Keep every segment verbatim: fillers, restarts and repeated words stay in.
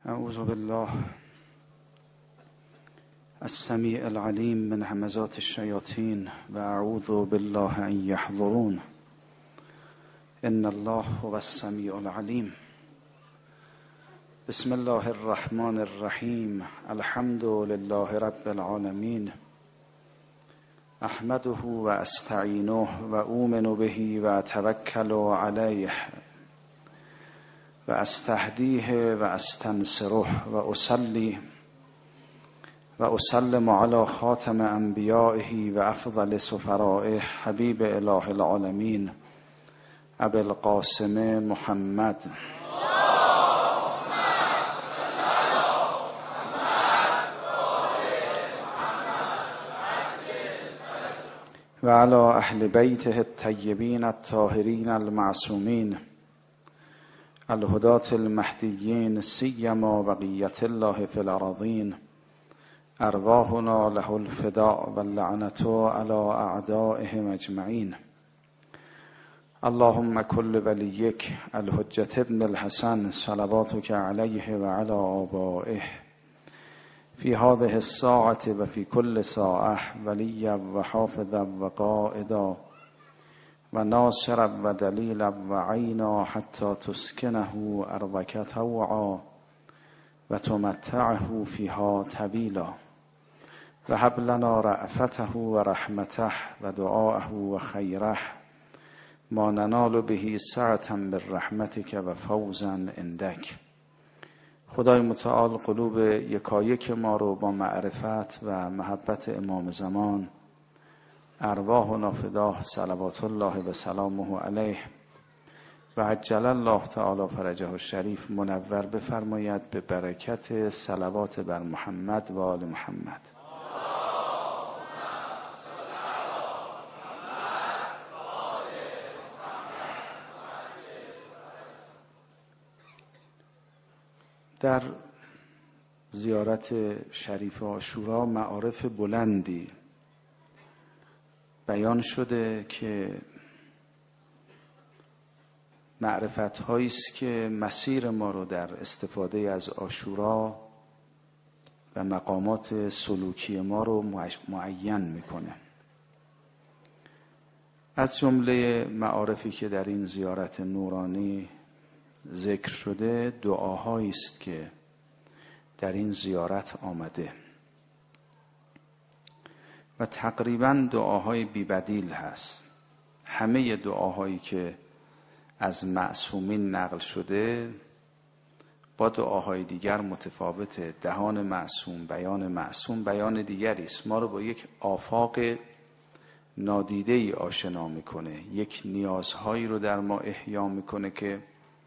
اعوذ بالله السمیع العلیم من همزات الشیاطین و اعوذ بالله ان یحضرون. ان الله هو السمیع العلیم. بسم الله الرحمن الرحیم. الحمد لله رب العالمین. احمده و استعینه و اؤمن به و اتوکل علیه و استهدیه و استنصره و اصلی و اسلم علی خاتم انبیائه و افضل سفرائه حبیب اله العالمین ابی القاسم محمد و علی اهل بیته الطیبین الطاهرین المعصومین الهداة المهدیین سیما بقیة الله فی الارضین. ارواحنا له الفداء واللعنة على اعدائهم اجمعین. اللهم كل وليك الحجة ابن الحسن صلواتك عليه وعلى آبائه في هذه الساعة وفي كل ساعة وليا وحافظا وقائدا وناصرا ودليلا وعينا حتى تسكنه أرضك طوعا وتمتعه فيها طويلا وهب لنا رأفته ورحمته ودعاءه وخيره ما ننال به سعة من رحمتك و فوزا عندك. خدای متعال قلوب یکایک ما رو با معرفت و محبت امام زمان ارواح و نافداه صلوات الله و سلامه علیه و عجل الله تعالی فرجه الشریف منور بفرماید به برکت صلوات بر محمد و آل محمد. در زیارت شریف عاشورا معارف بلندی بیان شده که معرفت هایی است که مسیر ما رو در استفاده از عاشورا و مقامات سلوکی ما رو معین میکنه. از جمله معارفی که در این زیارت نورانی ذکر شده دعاهایی است که در این زیارت آمده و تقریبا دعاهای بی‌بدیل هست. همه دعاهایی که از معصومین نقل شده با دعاهای دیگر متفاوته. دهان معصوم، بیان معصوم بیان دیگری است. ما رو با یک آفاق نادیده‌ای آشنا میکنه، یک نیازهایی رو در ما احیا میکنه که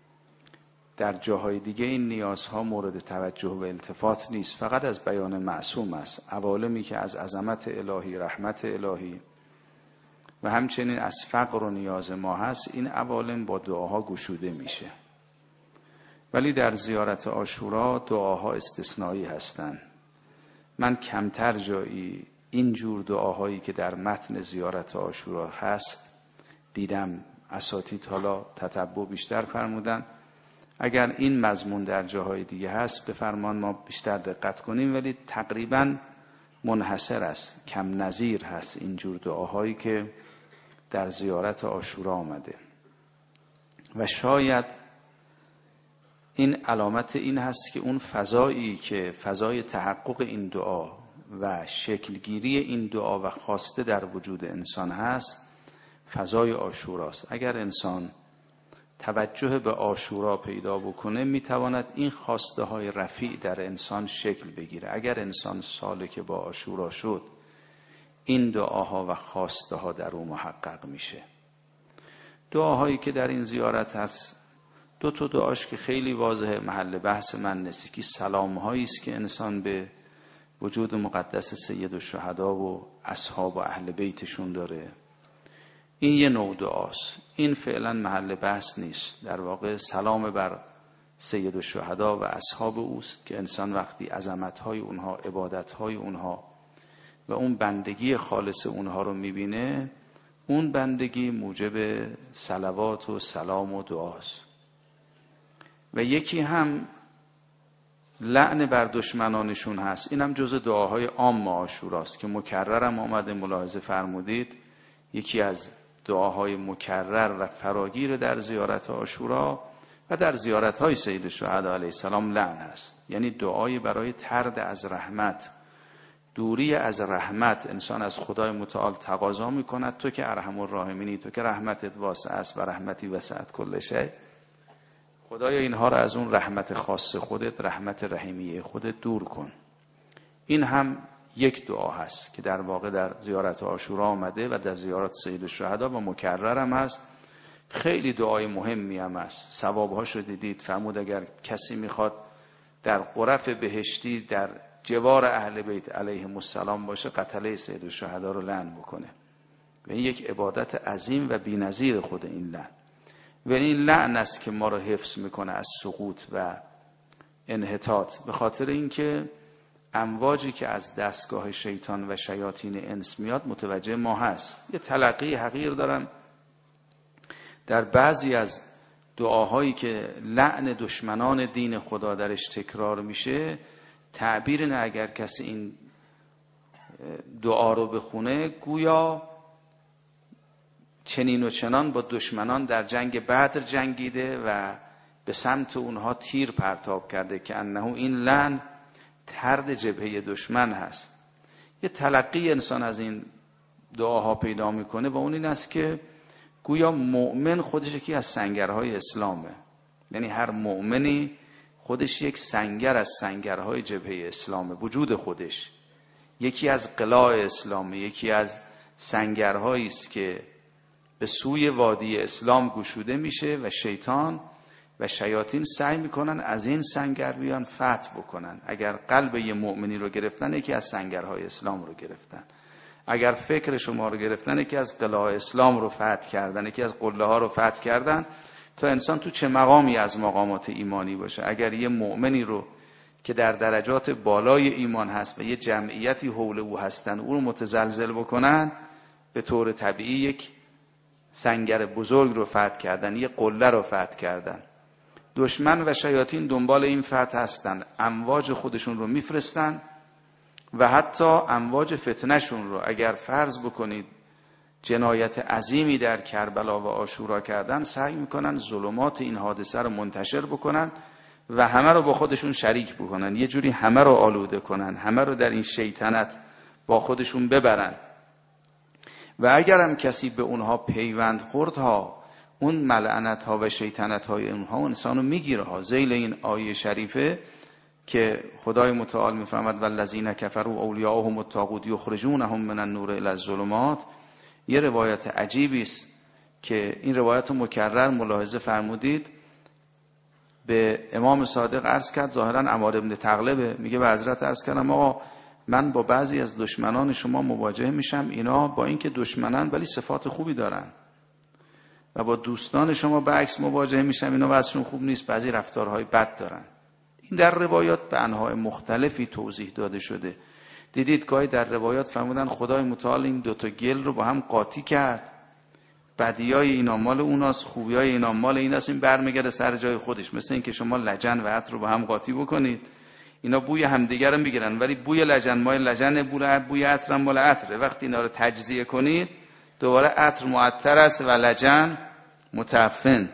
در جاهای دیگه این نیازها مورد توجه و التفات نیست، فقط از بیان معصوم است. عوالمی که از عظمت الهی، رحمت الهی و همچنین از فقر و نیاز ما هست، این عوالم با دعاها گشوده میشه. ولی در زیارت عاشورا دعاها استثنایی هستند. من کمتر جایی این جور دعاهایی که در متن زیارت عاشورا هست دیدم. اساتید حالا تتبع بیشتر فرمودن. اگر این مضمون در جاهای دیگه هست به فرمان ما بیشتر دقت کنیم، ولی تقریبا منحصر است، کم نظیر هست این جور دعاهایی که در زیارت عاشورا آمده. و شاید این علامت این هست که اون فضایی که فضای تحقق این دعا و شکلگیری این دعا و خواسته در وجود انسان هست فضای عاشوراست. اگر انسان توجه به عاشورا پیدا بکنه میتواند این خواسته های رفیع در انسان شکل بگیره. اگر انسان سالک با عاشورا شد این دعاها و خواسته ها در او محقق میشه. دعاهایی که در این زیارت هست دو تا دعاش که خیلی واضحه، محل بحث من نیست. که سلام هایی است که انسان به وجود مقدس سید الشهدا و اصحاب و اهل بیتشون داره. این یه نوع دعاست. این فعلا محل بحث نیست. در واقع سلام بر سید الشهدا و اصحاب اوست که انسان وقتی عظمت‌های اونها، عبادت‌های اونها و اون بندگی خالص اونها رو میبینه، اون بندگی موجب صلوات و سلام و دعاست. و یکی هم لعن بر دشمنانشون هست. اینم جزء دعاهای عام عاشوراست که مکررم آمده. ملاحظه فرمودید یکی از دعاهای مکرر و فراگیر در زیارت عاشورا و در زیارت‌های سید الشهدا علیه السلام لعن است. یعنی دعای برای طرد از رحمت، دوری از رحمت. انسان از خدای متعال تقاضا می‌کند تو که ارحم الراحمینی، تو که رحمتت واسع است و رحمتی وسعت کل شیء، خدایا اینها را از اون رحمت خاص خودت، رحمت رحیمیه خودت دور کن. این هم یک دعا هست که در واقع در زیارت عاشورا آمده و در زیارت سید الشهدا و مکرر هم هست. خیلی دعای مهمی هم هست. ثوابهاش رو دیدید. فرمود اگر کسی میخواد در غرف بهشتی در جوار اهل بیت علیهم السلام باشه، قتله سید الشهدا رو لعن بکنه. و این یک عبادت عظیم و بی‌نظیر خود این لعن. و این لعن است که ما رو حفظ میکنه از سقوط و انحطاط، به خاطر اینکه امواجی که از دستگاه شیطان و شیاطین انس میاد متوجه ما هست. یه تلقی حقیر دارم در بعضی از دعاهایی که لعن دشمنان دین خدا درش تکرار میشه، تعبیر نه اگر کسی این دعا رو بخونه گویا چنین و چنان با دشمنان در جنگ بدر جنگیده و به سمت اونها تیر پرتاب کرده که انه این لعن طرد جبهه دشمن هست. یه تلقی انسان از این دعاها پیدا میکنه و اون این است که گویا مؤمن خودش یکی از سنگرهای اسلامه. یعنی هر مؤمنی خودش یک سنگر از سنگرهای جبهه اسلامه. وجود خودش یکی از قلاع اسلامه، یکی از سنگرهایی است که به سوی وادی اسلام گشوده میشه و شیطان و شیاطین سعی میکنن از این سنگر بیان فتح بکنن. اگر قلب یه مؤمنی رو گرفتن، یکی از سنگرهای اسلام رو گرفتن. اگر فکر شما رو گرفتن، یکی از قلاع اسلام رو فتح کردن، یکی از قله ها رو فتح کردن. تا انسان تو چه مقامی از مقامات ایمانی باشه، اگر یه مؤمنی رو که در درجات بالای ایمان هست و یه جمعیتی حول او هستن او رو متزلزل بکنن، به طور طبیعی یک سنگر بزرگ رو فتح کردن، یه قله رو فتح کردن. دشمن و شیاطین دنبال این فتح هستن، امواج خودشون رو میفرستن و حتی امواج فتنهشون رو. اگر فرض بکنید جنایت عظیمی در کربلا و عاشورا کردن، سعی میکنن ظلمات این حادثه رو منتشر بکنن و همه رو با خودشون شریک بکنن، یه جوری همه رو آلوده کنن، همه رو در این شیطنت با خودشون ببرن. و اگر هم کسی به اونها پیوند خورد ها، اون ملعنت ها و شیطنت های اونها انسانو میگیره ها. ذیل این آیه شریفه که خدای متعال میفرماد والذین کفروا اولیاءهم الطاغوت یخرجونهم من النور الی الظلمات، یه روایت عجیبی است که این روایت مکرر ملاحظه فرمودید. به امام صادق عرض کرد، ظاهرا عمار ابن تغلبه، میگه به حضرت عرض کردم آقا من با بعضی از دشمنان شما مواجه میشم، اینا با اینکه دشمنن ولی صفات خوبی دارن، و با دوستان شما به عکس مواجه میشم، اینا وضعشون خوب نیست، بعضی رفتارهای بد دارن. این در روایات به انواع مختلفی توضیح داده شده. دیدید گاهی در روایات فرمودن خدای متعال این دوتا گل رو با هم قاطی کرد، بدیای اینا مال اوناست، خوبیای اینا مال ایناست، این برمیگرده سر جای خودش. مثل این که شما لجن و عطر رو با هم قاطی بکنید، اینا بوی همدیگر رو میگیرن، ولی بوی لجن مال لجن، بوی عطر مال عطره. وقتی اینا رو تجزیه کنید دوباره عطر معطر است و لجن متعفن.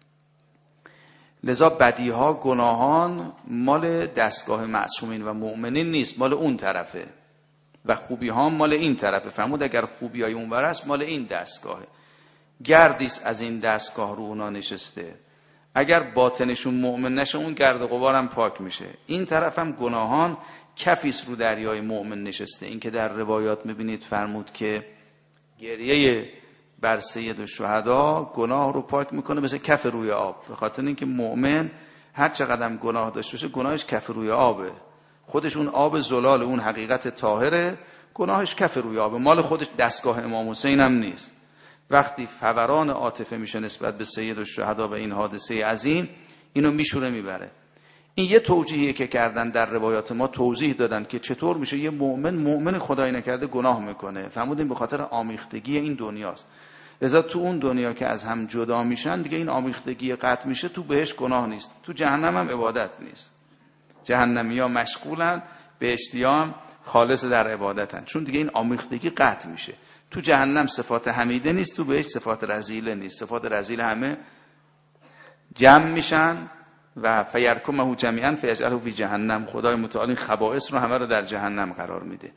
لذا بدیها، گناهان مال دستگاه معصومین و مؤمنین نیست، مال اون طرفه، و خوبی ها مال این طرفه. فرمود اگر خوبی های اون ور است مال این دستگاهه. گردیست از این دستگاه رو اونا نشسته، اگر باطنشون مؤمن نشه اون گرد و غبارم پاک میشه. این طرف هم گناهان کفیست رو دریای مؤمن نشسته. این که در روایات میبینید فرمود که گریه بر سید الشهدا گناه رو پاک میکنه مثل کف روی آب، به خاطر اینکه مؤمن هر چقدر گناه داشته باشه گناهش کف روی آبه، خودش اون آب زلال، اون حقیقت طاهره، گناهش کف روی آبه، مال خودش دستگاه امام حسین هم نیست. وقتی فوران عاطفه میشه نسبت به سید الشهدا و این حادثه عظیم، اینو میشوره میبره. این یه توجیهیه که کردن در روایات ما، توضیح دادن که چطور میشه یه مؤمن مؤمن خدای نکرده گناه میکنه. فرمودیم به خاطر آمیختگی این دنیاست. لذا تو اون دنیا که از هم جدا میشن دیگه این آمیختگی قطع میشه، تو بهش گناه نیست، تو جهنم هم عبادت نیست. جهنمیا مشغولن، بهشتیان خالص در عبادتن، چون دیگه این آمیختگی قطع میشه. تو جهنم صفات حمیده نیست، تو بهشت صفات رذیله نیست. صفات رذیله همه جمع میشن و فیرکمه جمیعا فیجعله فی جهنم. خدای متعال این خبائث رو همه رو در جهنم قرار میده.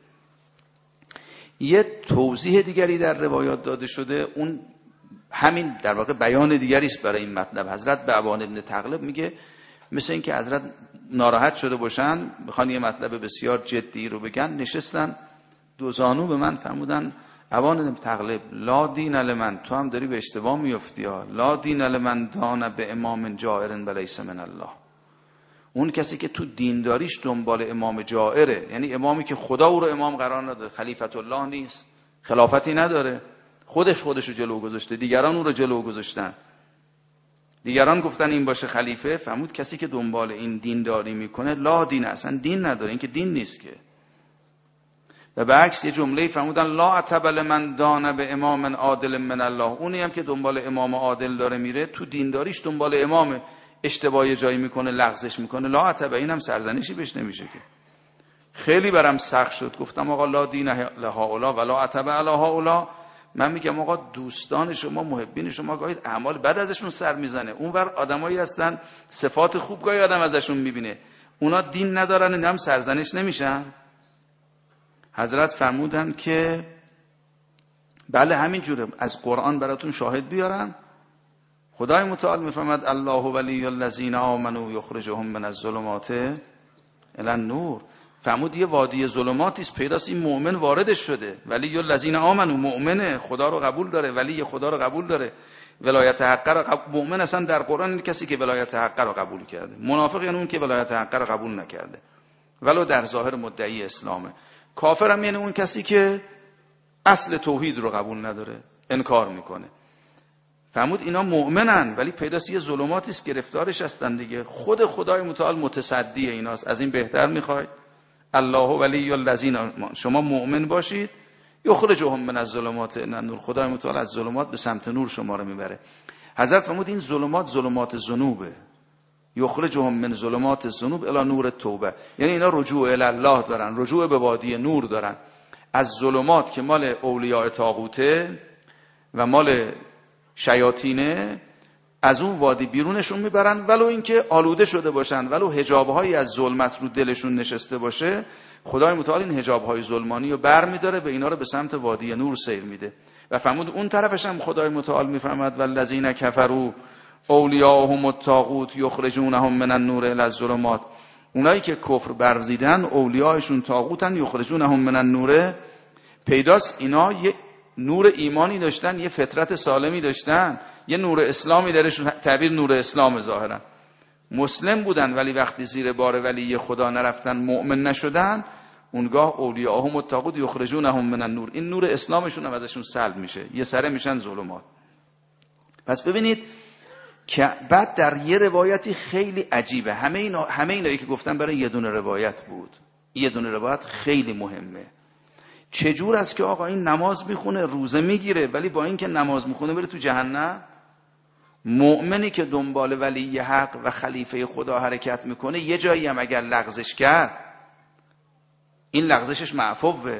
یه توضیح دیگری در روایات داده شده، اون همین در واقع بیان دیگری است برای این مطلب. حضرت به ابان ابن تغلب میگه مثل این که حضرت ناراحت شده باشن، بخوان یه مطلب بسیار جدی رو بگن، نشستن دو زانو به من فرمودن ابان ابن تغلب لا دین لمن، تو هم داری به اشتباه میافتی ها، لا دین لمن دان به امام جائر ولیس من الله. اون کسی که تو دینداریش دنبال امام جائره، یعنی امامی که خدا او رو امام قرار نداده، خلیفت الله نیست، خلافتی نداره، خودش خودش رو جلو گذاشته، دیگران او رو جلو گذاشتن، دیگران گفتن این باشه خلیفه. فرمود کسی که دنبال این دینداری میکنه لا دین، اصلا دین نداره، این که دین نیست که. و به عکس یه جمله فرمودن لا عتب لمن دان به امام عادل من الله، اونی هم که دنبال امام عادل داره میره، تو دینداریش دنبال امام اشتباهی جایی میکنه، لغزش میکنه، لا عتب، اینم سرزنشی بهش نمیشه که. خیلی برام سخت شد، گفتم آقا لا دین لهؤلاء ولا عتب علی هؤلاء. من میگم آقا دوستان شما، محبین شما گاهی اعمال بد ازشون سر میزنه، اونور آدمایی هستن صفات خوب گاهی آدم ازشون میبینه، اونا دین ندارن، اینا هم سرزنش نمیشن. حضرت فرمودن که بله همین جوره، از قرآن براتون شاهد بیارم. خدای متعال میفرماد الله ولی الذین آمنوا یخرجهم من الظلمات الی النور. فرمود یه وادی ظلماتی است، پیداست این مؤمن واردش شده، ولی الذین آمنوا، مؤمنه، خدا رو قبول داره، ولی خدا رو قبول داره، ولایت حق رو قبول. مؤمن اصلا در قرآن این کسی که ولایت حق رو قبول کرده، منافق یعنی اون که ولایت حق رو قبول نکرده ولو در ظاهر مدعی اسلامه. کافر هم یعنی اون کسی که اصل توحید رو قبول نداره، انکار میکنه. فرمود اینا مؤمنن ولی پیداست یه ظلماتی است گرفتارش هستن دیگه. خود خدای متعال متصدی ایناست. از این بهتر میخواید؟ الله ولی الذین، شما مؤمن باشید، یخرجهم من الظلمات الی النور، خدای متعال از ظلمات به سمت نور شما رو میبره. حضرت فرمود این ظلمات ظلمات ذنوبه، یخرجهم من ظلمات الذنوب الی نور توبه، یعنی اینا رجوع الی الله دارن، رجوع به وادی نور دارن. از ظلمات که مال اولیاء طاغوته و مال شیاطینه، از اون وادی بیرونشون میبرن، ولو اینکه آلوده شده باشن، ولو حجابهایی از ظلمت رو دلشون نشسته باشه، خدای متعال این حجابهای ظلمانی رو بر میداره، به اینا رو به سمت وادی نور سیر میده. و فرمود اون طرفش هم خدای متعال میفرماد والذین کفروا اولیاءهم الطاغوت یخرجونهم من النور الی الظلمات، اونایی که کفر ورزیدن اولیاءشون طاغوتن، یخرجونهم من النور، پیداست اینا یه نور ایمانی داشتن، یه فطرت سالمی داشتن، یه نور اسلامی درشون، تعبیر نور اسلام ظاهرا مسلم بودن، ولی وقتی زیر بار ولی خدا نرفتن، مؤمن نشدن، اونگاه اولیاءهم الطاغوت یخرجونهم من النور، این نور اسلامشون هم ازشون سلب میشه، یه سره میشن ظلمات. پس ببینید که بعد در یه روایتی خیلی عجیبه، همه اینا همه اینایی که گفتم برای یه دونه روایت بود، یه دونه روایت خیلی مهمه. چجور است که آقا این نماز میخونه، روزه میگیره، ولی با این که نماز میخونه بره تو جهنم؟ مؤمنی که دنبال ولی حق و خلیفه خدا حرکت میکنه، یه جایی هم اگر لغزش کرد، این لغزشش معفوه.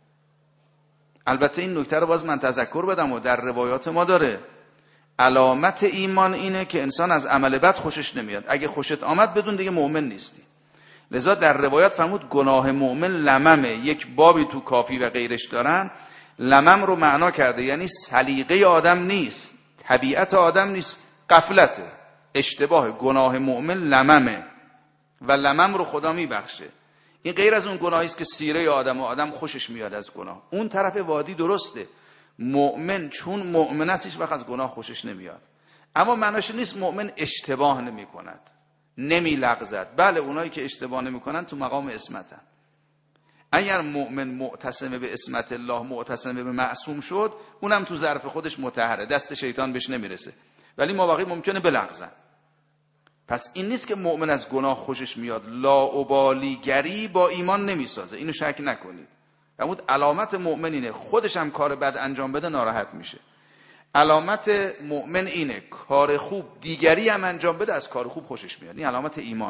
البته این نکته رو باز من تذکر بدم و در روایات ما داره، علامت ایمان اینه که انسان از عمل بد خوشش نمیاد، اگه خوشت آمد بدون دیگه مؤمن نیستی. لذا در روایات فرمود گناه مؤمن لممه، یک بابی تو کافی و غیرش دارن، لمم رو معنا کرده، یعنی سلیقه آدم نیست، طبیعت آدم نیست، غفلته، اشتباه. گناه مؤمن لممه و لمم رو خدا میبخشه. این غیر از اون گناهی است که سیره آدم و آدم خوشش میاد از گناه. اون طرف وادی درسته، مؤمن چون مؤمن است هیچ وقت از گناه خوشش نمیاد، اما معناش نیست مؤمن اشتباه نمی کند، نمی لغزد. بله اونایی که اشتباه نمی کنن تو مقام عصمتن. اگر مؤمن معتصم به عصمت الله، معتصم به معصوم شد، اونم تو ظرف خودش مطهره، دست شیطان بهش نمیرسه، ولی مابقی ممکنه بلغزن. پس این نیست که مؤمن از گناه خوشش میاد، لاابالیگری با ایمان نمیسازه، اینو شک نکنید. فرمود علامت مؤمن اینه، خودش هم کار بد انجام بده ناراحت میشه. علامت مؤمن اینه کار خوب دیگری هم انجام بده، از کار خوب خوشش میاد. این علامت ایمانه.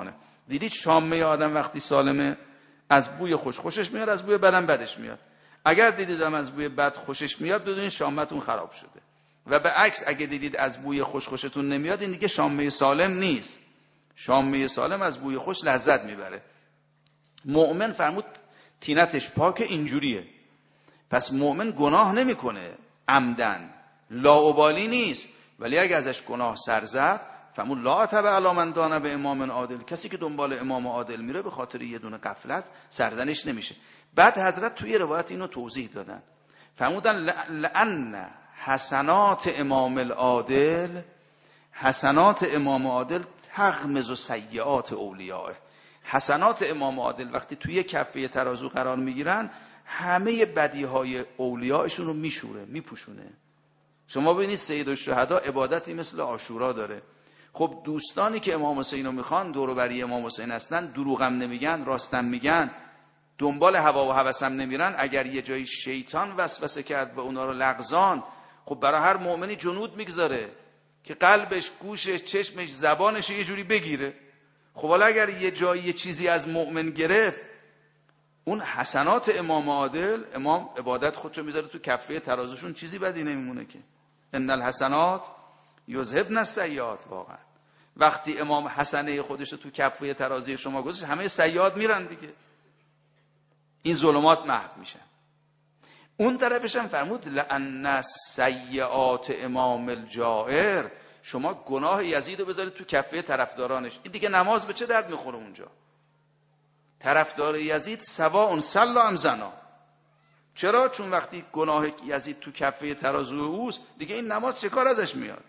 دیدید شامه آدم وقتی سالمه از بوی خوش خوشش میاد، از بوی بدم بدش میاد. اگر دیدیدم از بوی بد خوشش میاد بدونید شامتون خراب شده. و به عکس اگه دیدید از بوی خوش خوشتون نمیاد، این دیگه شامه سالم نیست. شامه سالم از بوی خوش لذت میبره. مؤمن فرمود تینتش پاک، اینجوریه. پس مؤمن گناه نمیکنه عمدن، لاابالی نیست، ولی اگه ازش گناه سر زد فرمود لا تبع علی من دان به امام عادل، کسی که دنبال امام عادل میره به خاطر یه دونه غفلت سرزنش نمیشه. بعد حضرت توی روایت اینو توضیح دادن، فرمودن لأن حسنات امام العادل، حسنات امام عادل تغمز و سیئات اولیاء. حسنات امام عادل وقتی توی کفه ترازو قرار میگیرن همه بدیهای اولیاءشون رو میشوره، میپوشونه. شما ببینید سید الشهدا عبادتی مثل عاشورا داره. خب دوستانی که امام حسین رو میخوان، دور و بری امام حسین هستن، دروغم نمیگن، راستم میگن، دنبال هوا و هوسم نمیرن. اگر یه جایی شیطان وسوسه کرد و اونا رو لغزان، خب برای هر مؤمنی جنود میگذاره که قلبش، گوشش، چشمش، زبانش یه جوری بگیره. خب حالا اگر یه جایی یه چیزی از مؤمن گرفت، اون حسنات امام عادل، امام عبادت خودشو میذاره تو کفه ترازوشون، چیزی بدی نمیمونه که. ان الحسنات یذهبن السیئات. واقعا وقتی امام حسنه خودش رو تو کفه ترازی شما گذاشت، همه سیئات میرن دیگه، این ظلمات محو میشن. اون طرفش هم فرمود لأن سیئات امام الجائر، شما گناه یزید رو بذارید تو کفه طرفدارانش، این دیگه نماز به چه درد میخوره اونجا؟ طرفدار یزید سواء صلی ام زنا. چرا؟ چون وقتی گناه یزید تو کفه ترازو اوست، دیگه این نماز چه کار ازش میاد؟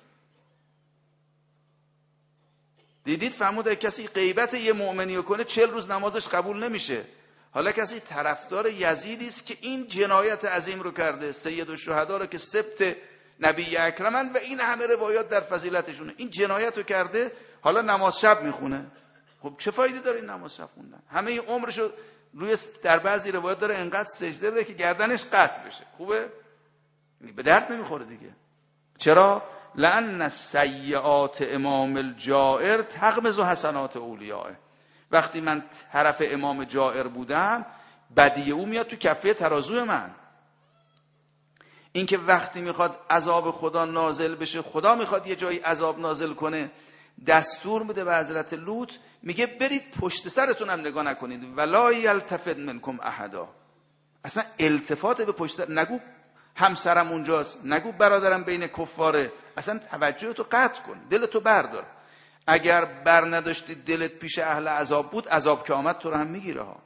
دیدید فرمود کسی غیبت یه مؤمنی کنه چهل روز نمازش قبول نمیشه. حالا کسی طرفدار یزیدی است که این جنایت عظیم رو کرده، سید الشهدا رو که سبت نبی اکرمن و این همه روایات در فضیلتشونه، این جنایت رو کرده، حالا نماز شب میخونه. خب چه فایده داره این نماز شب خوندن؟ همه این عمرشو روی، در بعضی روایات داره انقدر سجده بده که گردنش قطع بشه. خوبه؟ به درد نمیخوره دیگه. چرا؟ لأن سیئات امام الجائر تغمز حسنات اولیاء. وقتی من طرف امام جائر بودم، بدی او میاد تو کفه ترازو من. این که وقتی میخواد عذاب خدا نازل بشه، خدا میخواد یه جایی عذاب نازل کنه، دستور میده به حضرت لوط، میگه برید پشت سرتون هم نگاه نکنید، ولا یلتفت منکم احدا. اصلا التفات به پشت سر نگو، همسرم اونجاست، نگو برادرم بین کفاره، اصلا توجهتو قطع کن، دلتو بردار. اگر بر نداشتی دلت پیش اهل عذاب بود، عذاب که آمد تو رو هم میگیره ها.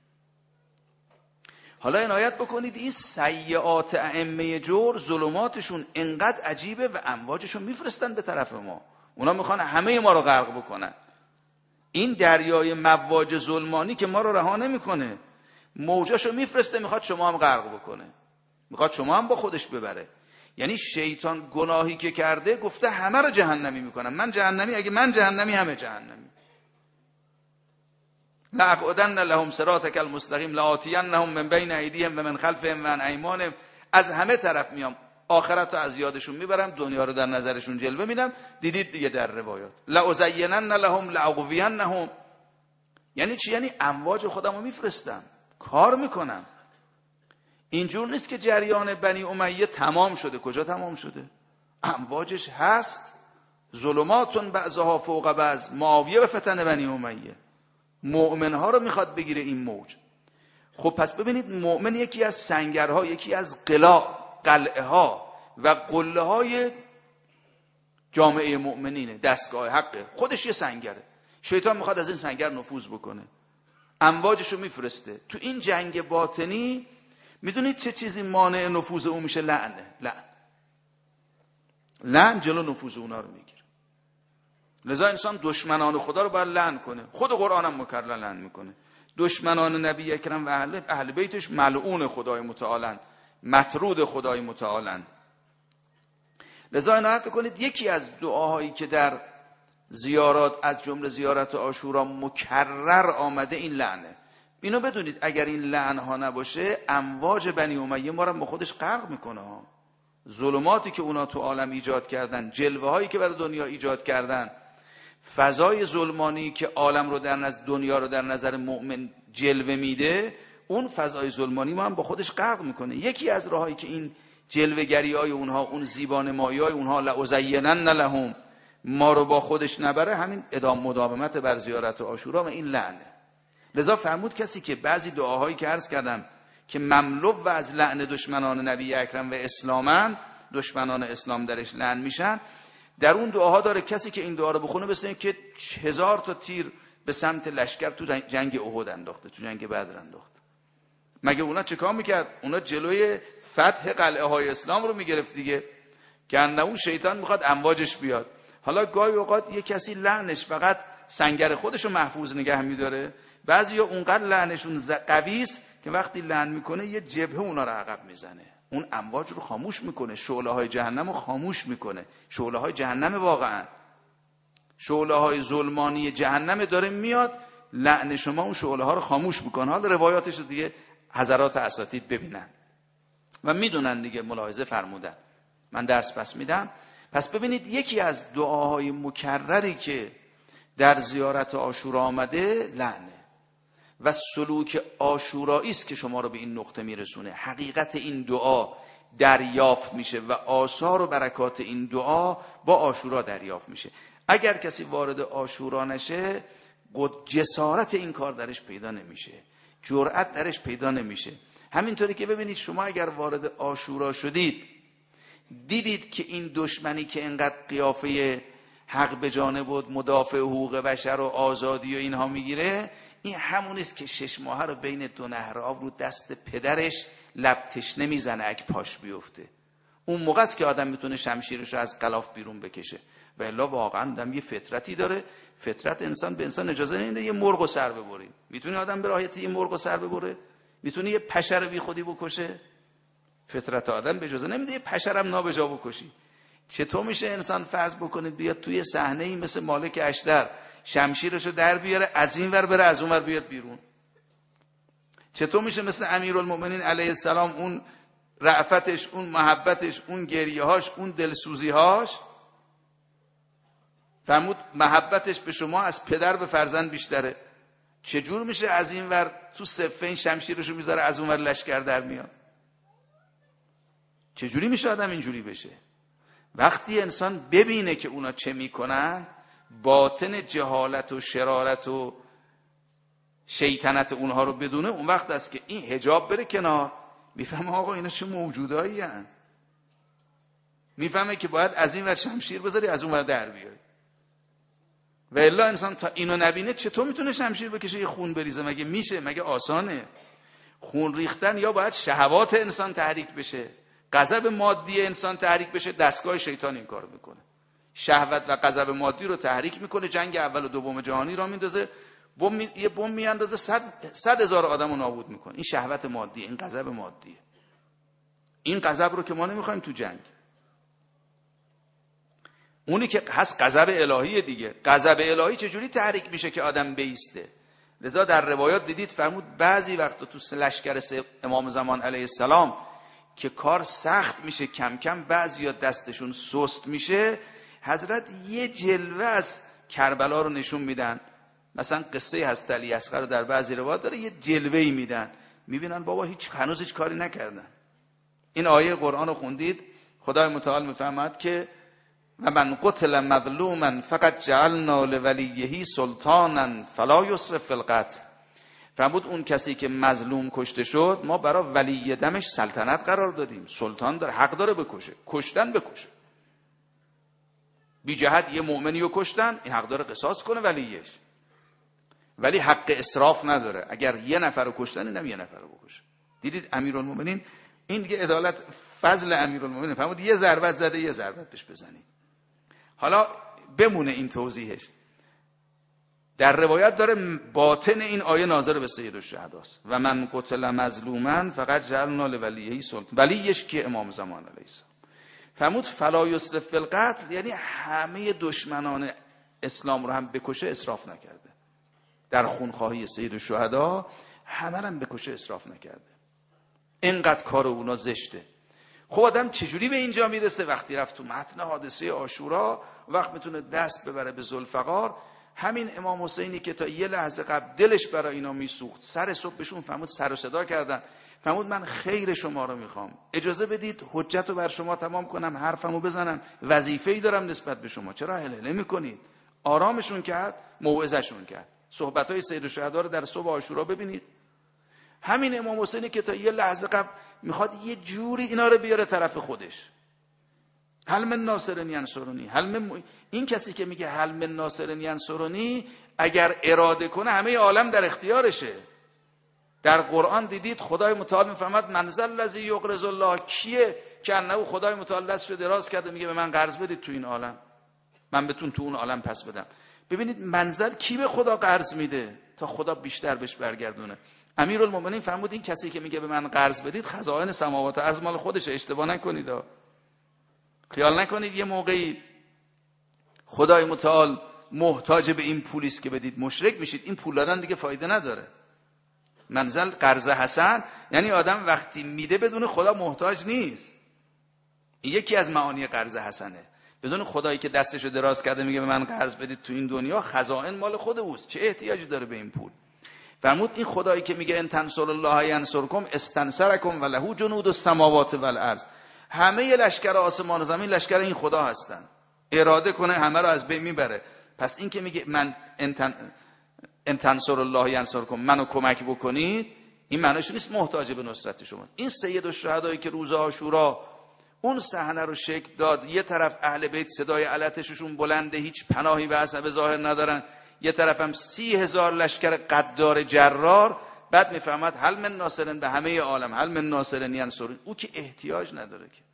حالا عنایت بکنید این سیئات ائمه جور، ظلماتشون انقدر عجیبه و امواجشون میفرستن به طرف ما. اونا میخوان همه ما رو غرق بکنن. این دریای مواج ظلمانی که ما رو رها نمیکنه، موجاشو میفرسته، میخواد شما هم غرق بکنه، میخواد شما هم با خودش ببره. یعنی شیطان گناهی که کرده گفته همه رو جهنمی میکنم، من جهنمی، اگه من جهنمی همه جهنمی. لأقعدن لهم صراطک المستقیم لآتینهم من بین ایدیهم و من خلفهم و عن ایمانهم. از همه طرف میام، آخرت رو از یادشون میبرم، دنیا رو در نظرشون جلوه میدم. دیدید دیگه در روایات لأزینن لهم لأغوینهم. یعنی چی؟ یعنی امواج خودم رو میفرستم، کار میکنم. اینجور نیست که جریان بنی امیه تمام شده. کجا تمام شده؟ امواجش هست، ظلماتون بعضها فوق بعض. معاویه به فتن بنی امیه مؤمنها رو میخواد بگیره این موج. خب پس ببینید، مؤمن یکی از سنگرها، یکی از قلعه قلعه ها و قله های جامعه مؤمنینه، دستگاه حقه، خودش یه سنگره. شیطان میخواد از این سنگر نفوذ بکنه، امواجشو میفرسته. تو این جنگ باطنی میدونید چه چیزی مانع نفوذ اون میشه؟ لعنه. لعن لعن جلو نفوذ اونا رو میگیره. لذا انسان دشمنان خدا رو باید لعن کنه. خود قرآن هم مکرر لعن میکنه. دشمنان نبی اکرم و اهل, اهل بیتش ملعون خدای متعالن، مطرود خدای متعالن. لذا عنایت کنید، یکی از دعاهایی که در زیارات از جمله زیارت عاشورا مکرر آمده این لعنه. اینو بدونید اگر این لعن ها نباشه، امواج بنی امیه ما رو با خودش غرق میکنه ها. ظلماتی که اونا تو عالم ایجاد کردن، جلوه هایی که برای دنیا ایجاد کردن. فضای ظلمانی که عالم رو در نظر دنیا رو در نظر مؤمن جلوه میده، اون فضای ظلمانی ما هم با خودش غرق میکنه. یکی از راهایی که این جلوه‌گری‌های اونها، اون زیبانمایی‌های اونها، لأزینن لهم، ما رو با خودش نبره، همین ادام مداومت بر زیارت عاشورا و این لعنه. لذا فرمود کسی که بعضی دعاهایی که عرض کردم که مملو و از لعن دشمنان نبی اکرم و اسلامند، دشمنان اسلام درش لعن میشن، در اون دعاها داره کسی که این دعا رو بخونه مثل که هزار تا تیر به سمت لشکر تو جنگ احد انداخته، تو جنگ بدر انداخته. مگه اونا چه کار میکرد؟ اونا جلوی فتح قلعه های اسلام رو میگرفت دیگه، که اون شیطان میخواد امواجش بیاد. حالا گاهی اوقات یه کسی لعنش فقط سنگر خودشو محفوظ نگه میداره، بعضیا اونقدر لعنشون قوی است که وقتی لعن میکنه یه جبهه اونا رو عقب میزنه، اون امواج رو خاموش میکنه، شعله های جهنم رو خاموش میکنه. شعله های جهنم واقعا، شعله های ظلمانی جهنم داره میاد، لعن شما اون شعله ها رو خاموش میکنه. حالا روایاتش رو دیگه حضرات اساتید ببینن و میدونن دیگه، ملاحظه فرمودن. من درس پس میدم. پس ببینید یکی از دعاهای مکرری که در زیارت عاشورا آمده لعنه و سلوک عاشورایی است که شما رو به این نقطه میرسونه. حقیقت این دعا دریافت میشه و آثار و برکات این دعا با عاشورا دریافت میشه. اگر کسی وارد عاشورا نشه، جسارت این کار درش پیدا نمیشه، جرأت درش پیدا نمیشه. همینطوری که ببینید شما اگر وارد عاشورا شدید، دیدید که این دشمنی که اینقدر قیافه حق به جانب بود، مدافع حقوق بشر و آزادی و اینها میگیره، این همونیست که شش ماهه رو بین دو نهر آب رو دست پدرش لب تشنه میزنه اگه پاش بیفته. اون موقع است که آدم میتونه شمشیرش رو از غلاف بیرون بکشه. و الا واقعا آدم یه فطرتی داره، فطرت انسان به انسان اجازه نمیده یه مرغ رو سر ببره. میتونه آدم به راحتی یه مرغ رو سر ببره؟ میتونه یه پشه رو بی خودی بکشه؟ فطرت آدم به اجازه نمیده یه پشه هم نابجا بکشی. چطور میشه انسان فرض بکنید بیاد توی صحنه‌ای مثل مالک اشتر شمشیرشو در بیاره، از این ور بره از اون ور بیاد بیرون؟ چطور میشه مثل امیرالمومنین علیه السلام اون رأفتش، اون محبتش، اون گریه‌هاش، اون دلسوزی‌هاش، فرمود محبتش به شما از پدر به فرزند بیشتره، چجور میشه از این ور تو صفین شمشیرشو میذاره از اون ور لشکر در میاد؟ چجوری میشه آدم اینجوری بشه؟ وقتی انسان ببینه که اونا چه میکنن، باطن جهالت و شرارت و شیطنت اونها رو بدونه، اون وقت است که این حجاب بره کنار، میفهمه آقا اینا چه موجودایی هن. میفهمه که باید از این ور شمشیر بذاری از اون ور در بیای. و الا انسان تا اینو نبینه چطور میتونه شمشیر بکشه یه خون بریزه؟ مگه میشه؟ مگه آسانه؟ خون ریختن یا باید شهوات انسان تحریک بشه، غضب مادی انسان تحریک بشه، دستگاه شیطان این کارو میکنه. شهوت و غضب مادی رو تحریک میکنه، جنگ اول و دوم جهانی را میندازه، بم می... یه بم میاندازه صد صد هزار آدمو نابود میکنه. این شهوت مادی، این غضب مادیه. این غضب رو که ما نمیخوایم تو جنگ. اونی که هست غضب الهی دیگه. غضب الهی چجوری تحریک میشه که آدم بیسته؟ لذا در روایات دیدید فرمود بعضی وقتا تو لشکر امام زمان علیه السلام که کار سخت میشه، کم کم بعضیا دستشون سست میشه، حضرت یه جلوه از کربلا رو نشون میدن. مثلا قصه حضرت علی اصغر رو در بعضی روایات داره، یه جلوه‌ای میدن، میبینن بابا هیچ هنوز هیچ کاری نکردن. این آیه قرآن رو خوندید، خدای متعال میفرماد که و من قتل مظلوما فقط جعلنا لولیه سلطانا فلا یسرف فی القتل. فرمود اون کسی که مظلوم کشته شد، ما برای ولی دمش سلطنت قرار دادیم، سلطان داره، حق داره بکشه، کشتن بکشه. بی جهت یه مؤمنی رو کشتن، این حق داره قصاص کنه ولیش، ولی حق اسراف نداره. اگر یه نفر رو کشتن، اینم یه نفر رو بکشه. دیدید امیرالمومنین این دیگه عدالت فضل امیرالمومنین، فرمود یه ضربت زده یه ضربت بهش بزنید. حالا بمونه این توضیحش. در روایت داره باطن این آیه ناظر به سید الشهداست و من قتل مظلوما فقط جعلنا لولیه سلطان. ولیش که امام زمان علیه السلام. فرمود فلا یسرف فی القتل، یعنی همه دشمنان اسلام رو هم بکشه اسراف نکرده. در خونخواهی سید الشهدا همه هم بکشه اسراف نکرده. اینقدر کار اونا زشته. خب آدم چجوری به اینجا میرسه؟ وقتی رفت تو متن حادثه عاشورا، وقت میتونه دست ببره به ذوالفقار. همین امام حسینی که تا یه لحظه قبل دلش برای اینا میسوخت، سر صبح بهشون فرمود، سر و صدا کردن، فرمود من خیر شما رو میخوام، اجازه بدید حجت رو بر شما تمام کنم، حرفمو بزنم، وظیفه‌ای دارم نسبت به شما، چرا هلهله میکنید؟ آرامشون کرد، موعظه‌شون کرد. صحبت‌های سید الشهدا رو در صبح عاشورا ببینید. همین امام حسینی که تا یه لحظه قبل میخواد یه جوری اینا رو بیاره طرف خودش. هل من ناصرن ینصرونی، هل من این کسی که میگه هل من ناصرن ینصرونی، اگر اراده کنه همه عالم در اختیارشه. در قرآن دیدید خدای متعال میفرماد من ذا الذی یقرض الله، کیه که انه خدای متعال دستشو دراز کرده میگه به من قرض بدید تو این عالم، من بهتون تو اون عالم پس بدم. ببینید منزل کی به خدا قرض میده تا خدا بیشتر بهش برگردونه. امیرالمومنین فرمود این کسی که میگه به من قرض بدید، خزائن سماوات و ارض مال خودشه، اشتباه نکنید. خیال نکنید یه موقعی خدای متعال محتاج به این پولیست که بدید مشرک میشید. این پول دادن دیگه فایده نداره. منزل قرض حسن یعنی آدم وقتی میده بدون خدا محتاج نیست. این یکی از معانی قرض حسنه. بدون خدایی که دستشو دراز کرده میگه به من قرض بدید تو این دنیا، خزائن مال خود اوست، چه احتیاجی داره به این پول؟ فرمود این خدایی که میگه ان تنصروا الله ینصرکم استنصرکم و له جنود السماوات والارض، همه لشکر آسمان و زمین لشکر این خدا هستن، اراده کنه همه رو از بین میبره. پس این که میگه من ان تنصروا الله ینصرکم، منو کمک بکنید، این معنیش نیست محتاج به نصرت شما. این سید الشهدایی که روز عاشورا اون صحنه رو شکل داد، یه طرف اهل بیت صدای علتشون بلنده، هیچ پناهی به عصب ظاهر ندارن، یه طرف هم سی هزار لشکر قدار جرار، بعد میفهمد هل من ناصرن به همه عالم، هل من ناصرن ینصرون. او که احتیاج نداره که،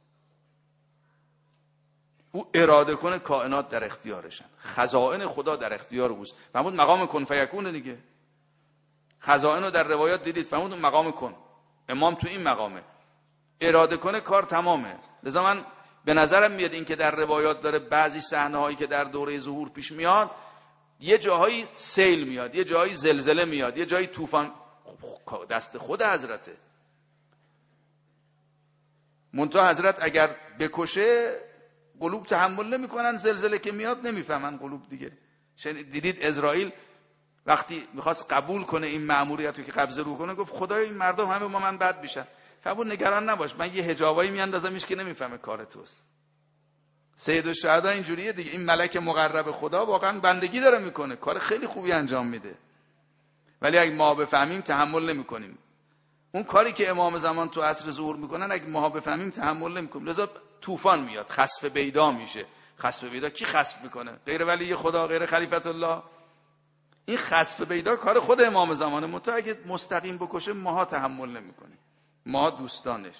او اراده کنه کائنات در اختیارشن، خزائن خدا در اختیار اوست. فرمود مقام کن فیکون دیگه. خزائن رو در روایات دیدید، فرمود مقام کن، امام تو این مقامه، اراده کنه کار تمامه. لذا من به نظرم میاد این که در روایات داره بعضی صحنه هایی که در دوره ظهور پیش میاد، یه جاهایی سیل میاد، یه جایی زلزله میاد، یه جایی طوفان، دست خود حضرته. منتها حضرت اگر بکشه قلوب تحمل نمیکنن، زلزله که میاد نمیفهمن قلوب دیگه. دیدید اسرائیل وقتی میخواست قبول کنه این مأموریت رو که قبضه رو کنه، گفت خدایا این مردم همه با من بد میشن. فرمود نگران نباش، من یه حجابایی میاندازمش که نمیفهمه کار توست. سید الشهدا اینجوریه دیگه. این ملک مقرب خدا واقعا بندگی داره میکنه، کار خیلی خوبی انجام میده، ولی اگه ما بفهمیم تحمل نمیکنیم. اون کاری که امام زمان تو عصر ظهور میکنن اگه ما بفهمیم تحمل نمیکنیم. لذا طوفان میاد، خسف بیدا میشه. خسف بیدا کی خسف میکنه؟ غیر ولی خدا، غیر خلیفت الله. این خسف بیدا کار خود امام زمانه. منتها اگه مستقیم بکشه ماها تحمل نمیکنیم، ما دوستانش.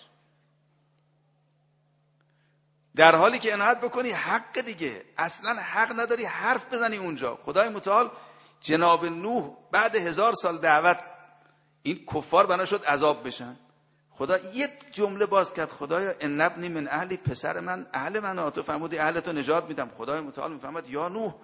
در حالی که عنایت بکنی حق دیگه، اصلا حق نداری حرف بزنی اونجا. خدای متعال جناب نوح بعد هزار سال دعوت، این کفار بنا شد عذاب بشن، خدا یک جمله باز کرد، خدایا ان ابنی من اهلی، پسر من اهل من، تو فرمودی اهلتو نجات میدم. خدای متعال میفهمد یا نوح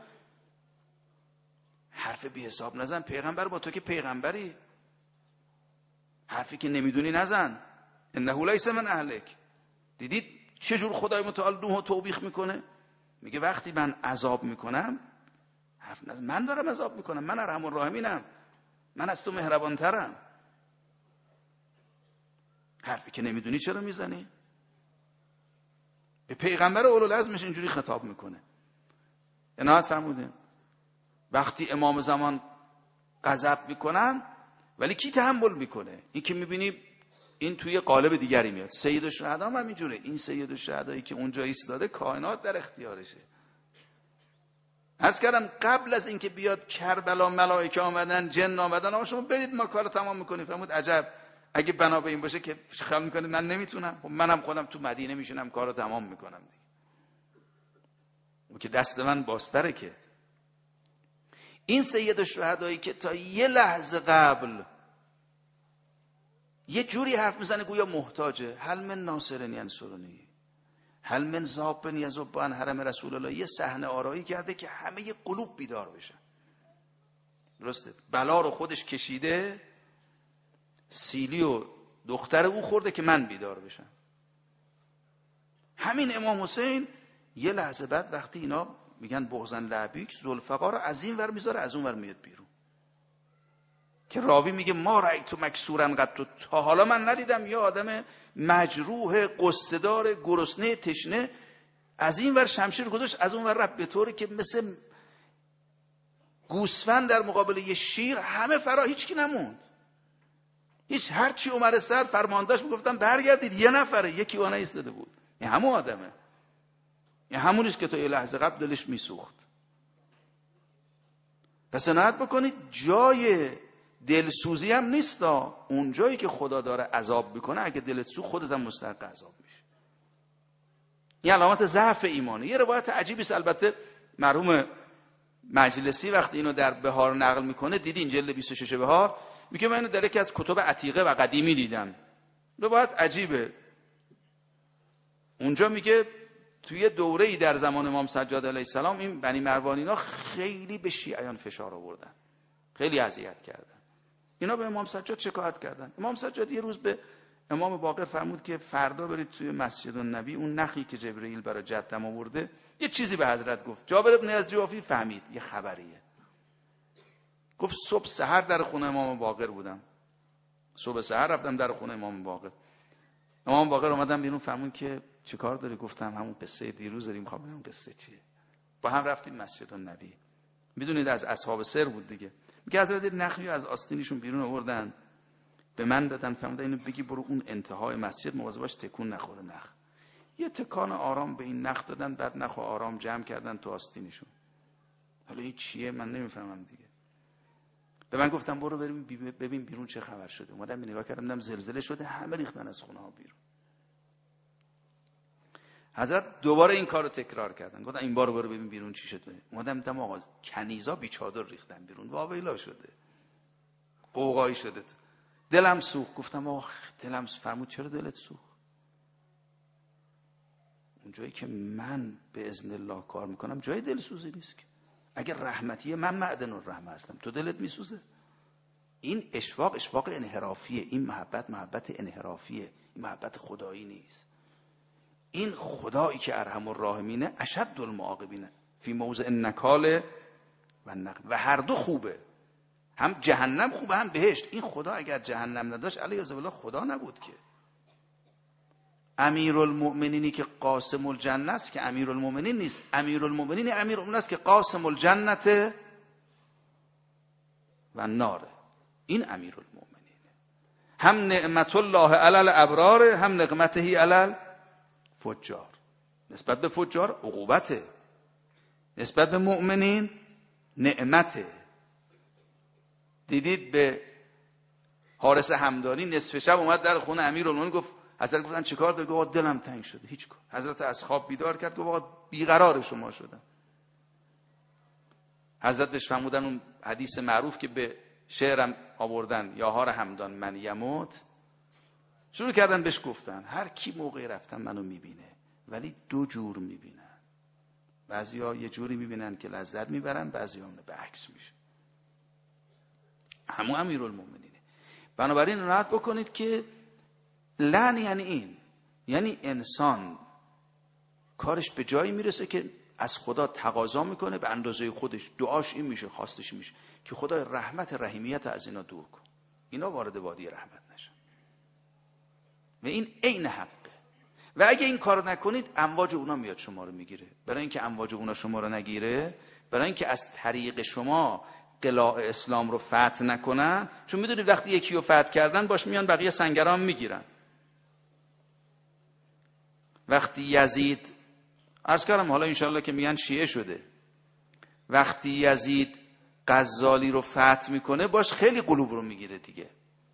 حرف بی حساب نزن، پیغمبر با تو که پیغمبری، حرفی که نمیدونی نزن، انه لیس من اهلک. دیدید چجور خدای متعال نوح توبیخ میکنه؟ میگه وقتی من عذاب میکنم حرف نزن، من دارم عذاب میکنم، من ارحم الراحمینم، من از تو مهربانترم، حرفی که نمیدونی چرا میزنی؟ به پیغمبر اولوالعزمش اینجوری خطاب میکنه. عنایت فرموده وقتی امام زمان غضب میکنن، ولی کی تحمل میکنه؟ این که میبینی این توی قالب دیگری میاد. سید الشهدا هم همینجوره. این سید الشهدایی که اونجا ایستاده کائنات در اختیارشه. عرض کردم قبل از اینکه بیاد کربلا ملائکه آمدن، جن آمدن، آقا شما برید ما کارو تمام میکنیم. فرمود عجب، اگه بنا به این باشه که خیال میکنید من نمیتونم، خب منم خودم تو مدینه میشینم کارو تمام میکنم دیگه. اون که دست من باستره. که این سید الشهدایی که تا یه لحظه قبل یه جوری حرف میزنه گویا محتاجه، هل من ناصرن ینصرونی، هل من ذابن یذب عن حرم رسول الله، یه صحنه آرایی کرده که همه ی قلوب بیدار بشن. درسته بلا رو خودش کشیده، سیلی و دختر او خورده که من بیدار بشم. همین امام حسین یه لحظه بعد وقتی اینا میگن بغضن لعبیک، ذوالفقار رو از این ور میذاره از اون ور میاد بیرون، که راوی میگه ما رأیت مکسورن قط، تا حالا من ندیدم یه آدم مجروح قصه‌دار گرسنه تشنه از این ور شمشیر گذاشت از اون ور رفت، به طوری که مثل گوسفند در مقابل یه شیر همه فرا، هیچ کی نموند. هیچ هر چی عمر سر فرمانداش میگفتن برگردید، یه نفره، یکی اون ایستاده بود. این همون آدمه، این همونیست که تا یه لحظه قبل دلش میسوخت. پس عنایت بکنید جای دلسوزی هم نیست، اون جایی که خدا داره عذاب میکنه اگه دلت سوخت خودت هم مستحق عذاب میشه. این علامت ضعف ایمانه. یه روایت عجیبی است، البته مرحوم مجلسی وقتی اینو در بهار نقل میکنه، دیدین جلد بیست و شش بهار، میگه من اینو در یکی از کتب عتیقه و قدیمی دیدم. روایت عجیبه. اونجا میگه توی دوره‌ای در زمان امام سجاد علیه السلام این بنی مروانینا خیلی به شیعیان فشار آوردن، خیلی اذیت کردن. اینا به امام سجاد شکایت کردن. امام سجاد یه روز به امام باقر فرمود که فردا برید توی مسجد النبی، اون نخی که جبرئیل برای جدم آورده یه چیزی به حضرت گفت. جابر بن یزجوافی فهمید یه خبریه. گفت صبح سحر در خونه امام باقر بودم، صبح سحر رفتم در خونه امام باقر. امام باقر اومدن بیرون، فرمون که چه کار داری؟ گفتم همون قصه دیروز داریم، میخوام ببینم قصه چیه. با هم رفتیم مسجد النبی. میدونید از اصحاب سر بود دیگه. میگه حضرت نخی از آستینشون بیرون آوردن، به من دادن، فرمودن اینو بگی برو اون انتهای مسجد مواظب باش تکون نخوره نخ. یه تکان آرام به این نخ دادن، بعد نخ و آرام جمع کردن تو آستینشون. حالا این چیه من نمیفهمم دیگه. به من گفتم برو بریم ببین بیرون چه خبر شده. اومدم نگاه کردم دیدم زلزله شده، همه ریختن از خونه ها بیرون. حضرت دوباره این کارو تکرار کردن، گفتن این بار برو ببین بیرون چی شده. اومدم دیدم آقا کنیزا بی چادر ریختن بیرون، واویلا شده، قوقایی شده. دلم سوخت. گفتم آخ دلم سوخت. فرمود چرا دلت سوخت؟ اون جایی که من به اذن الله کار میکنم جای دلسوزی نیست که. اگر رحمتیه من معدن الرحمه هستم، تو دلت میسوزه. این اشواق اشواق انحرافیه، این محبت محبت انحرافیه، این محبت خدایی نیست. این خدایی که ارحم الراحمینه اشد المعاقبینه فی موضع النکال و النقم، و هر دو خوبه، هم جهنم خوبه هم بهشت. این خدا اگر جهنم نداشت علیه بالله خدا نبود که. امیرالمؤمنینی که قاسم الجنه است که امیرالمؤمنین نیست. امیرالمؤمنین امیرالمؤمنین است که قاسم الجنه و النار. این امیرالمؤمنینه. هم نعمت الله علی الابرار هم نقمته علی الفجار. نسبت به فجار عقوبته، نسبت به مؤمنین نعمته. دیدید به حارس همدانی نصف شب اومد در خونه امیرالمومنین، گفت حضرت گفتن چیکار داری؟ گفت دلم تنگ شده. هیچ کار. حضرت از خواب بیدار کرد، گفت آقا بیقرار شما شدم. حضرت بهش فرمودن اون حدیث معروف که به شعرم آوردن، یاهار همدان من یموت. شروع کردن بهش گفتن هر کی موقعی رفتن منو میبینه، ولی دو جور میبینن. بعضیا یه جوری میبینن که لذت میبرن، بعضیا هم به عکس میشه. همون امیرالمومنینه. بنابراین راحت بکنید که لعن یعنی این، یعنی انسان کارش به جایی میرسه که از خدا تقاضا میکنه، به اندازه خودش دعاش این میشه، خواستش میشه که خدا رحمت رحیمیت از اینا دور کن، اینا وارد وادی رحمت نشن. و این عین حقه. و اگه این کار نکنید امواج اونا میاد شما رو میگیره. برای اینکه امواج اونا شما رو نگیره، برای اینکه از طریق شما قلاع اسلام رو فتح نکنن، چون میدونید وقتی یکی رو فتح کردن باش میان بقیه سنگران میگیرن. وقتی یزید، عرض کردم حالا انشاءالله که میگن شیعه شده، وقتی یزید غزالی رو فتح میکنه باش خیلی قلوب رو میگیره دیگه.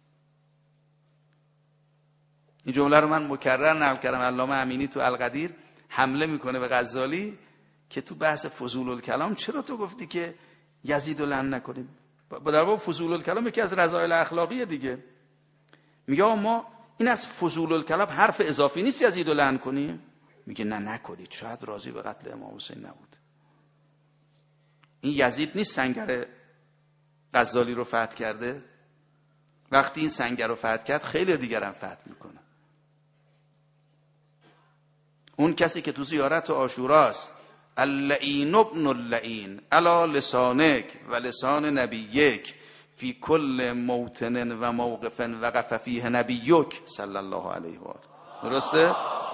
این جمله رو من مکرر نقل کردم. علامه امینی تو القدیر حمله میکنه به غزالی که تو بحث فضول الکلام چرا تو گفتی که یزید رو لعن نکنیم؟ با در واقع فضول الکلام یکی از رذایل اخلاقیه دیگه. میگه ما این از فضول الکلام حرف اضافی نیست یزید رو لعن کنیم؟ میگه نه نکنید، شاید راضی به قتل امام حسین نبود. این یزید نیست سنگر غزالی رو فتح کرده؟ وقتی این سنگر رو فتح کرد خیلی دیگر هم فتح میکنه. اون کسی که تو زیارت عاشوراست، اللعین ابن اللعین علی لسانک و لسان نبیک فی کل موطن و موقف وقف فیه نبیک صلی الله علیه و آله. درسته؟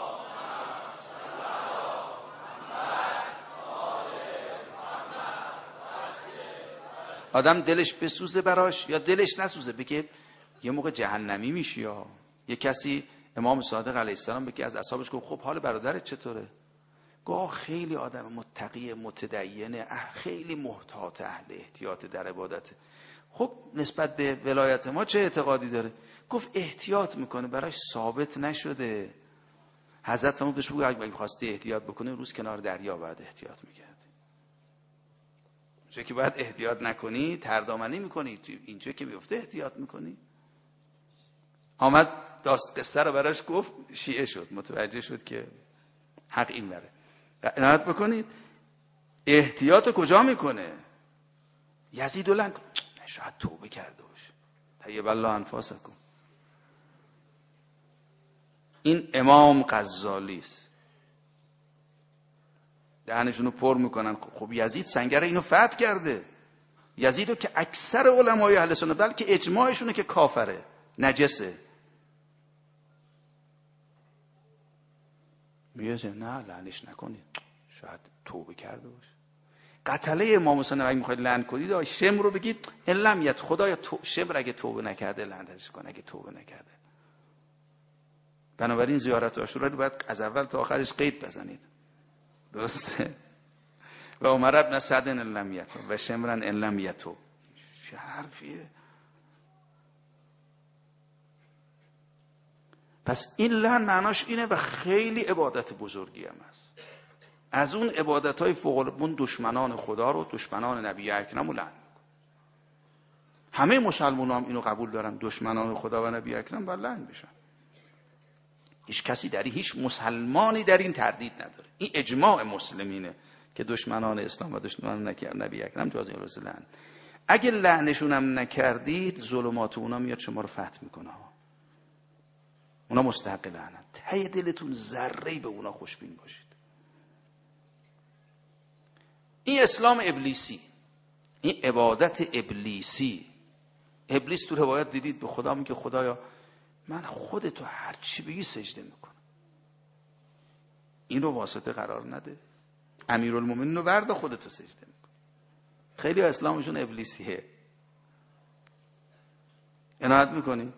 آدم دلش بسوزه براش یا دلش نسوزه، بگه یه موقع جهنمی میشی. یا یه کسی امام صادق علیه السلام بگه از اصحابش گفت خب حال برادرت چطوره؟ گفت خیلی آدم متقی متدینه، خیلی محتاط، اهل احتیاط در عبادت. خب نسبت به ولایت ما چه اعتقادی داره؟ گفت احتیاط میکنه، براش ثابت نشده. حضرت فرمود بهش بگو اگه خواستی احتیاط بکنه روز کنار دریا باید احتیاط میکردی. چه که باید احتیاط نکنی تردامنی میکنی، اینجا که میفته احتیاط میکنی. آمد داست قصه رو براش گفت، شیعه شد، متوجه شد که حق این بره. عنایت بکنید احتیاط کجا میکنه؟ یزید و لنگ شاید توبه کرده باشه، طیب الله انفاسکم. این امام غزالی است، دهنشونو پر میکنن. خب یزید سنگر اینو فتح کرده. یزیدو که اکثر علمای اهل سنت بلکه اجماعشونه که کافره، نجسه، میگه نه لعنش نکنید شاید توبه کرده باشه. قتله امام حسین اگه میخواید لعن کنید شمر رو بگید علمیت خدایا تو... شمر اگه توبه نکرده لعنتش کن اگه توبه نکرده. بنابراین زیارت عاشورا رو باید از اول تا آخرش قید بزنید. درسته؟ و عمر ابن سعد ان لم یتوب و شمرا ان لم یتوب. چه حرفیه؟ پس این لعن معناش اینه و خیلی عبادت بزرگی هم هست. از اون عبادت‌های فوق‌العاده دشمنان خدا رو، دشمنان نبی اکرم رو لعن می‌کنه. همه مسلمانان هم اینو قبول دارن، دشمنان خدا و نبی اکرم باید لعن بشن. هیچ کسی در این، هیچ مسلمانی در این تردید نداره. این اجماع مسلمینه که دشمنان اسلام و دشمنان نبی اکرم جزای رسول لعن. اگه لعنشون هم نکردید ظلمات اونا میاد شما رو فتح میکنه ها. اونا مستحق لعنت. ته دلتون ذره‌ای به اونا خوشبین باشید. این اسلام ابلیسی، این عبادت ابلیسی. ابلیس تو روایت دیدید به خدا میگه خدایا من خودتو هر چی بگی سجده میکنم، این رو واسطه قرار نده. امیرالمومنین رو ورد خودتو سجده میکن. خیلی اسلامشون ابلیسیه. عنایت میکنید؟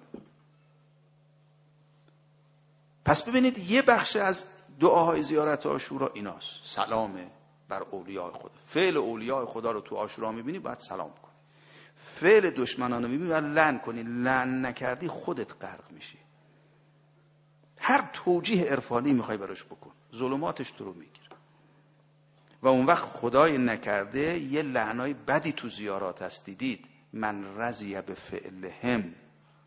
پس ببینید یه بخش از دعاهای زیارت عاشورا ایناست. سلام بر اولیاء خدا. فعل اولیاء خدا رو تو عاشورا میبینی باید سلام کنی. فعل دشمنان رو میبینی باید لعن کنی. لعن نکردی خودت غرق میشی. هر توجیه عرفانی میخوای براش بکن ظلماتش تو رو میگیره. و اون وقت خدای نکرده یه لعنای بدی تو زیارات هست دیدید، من رضی به فعلهم،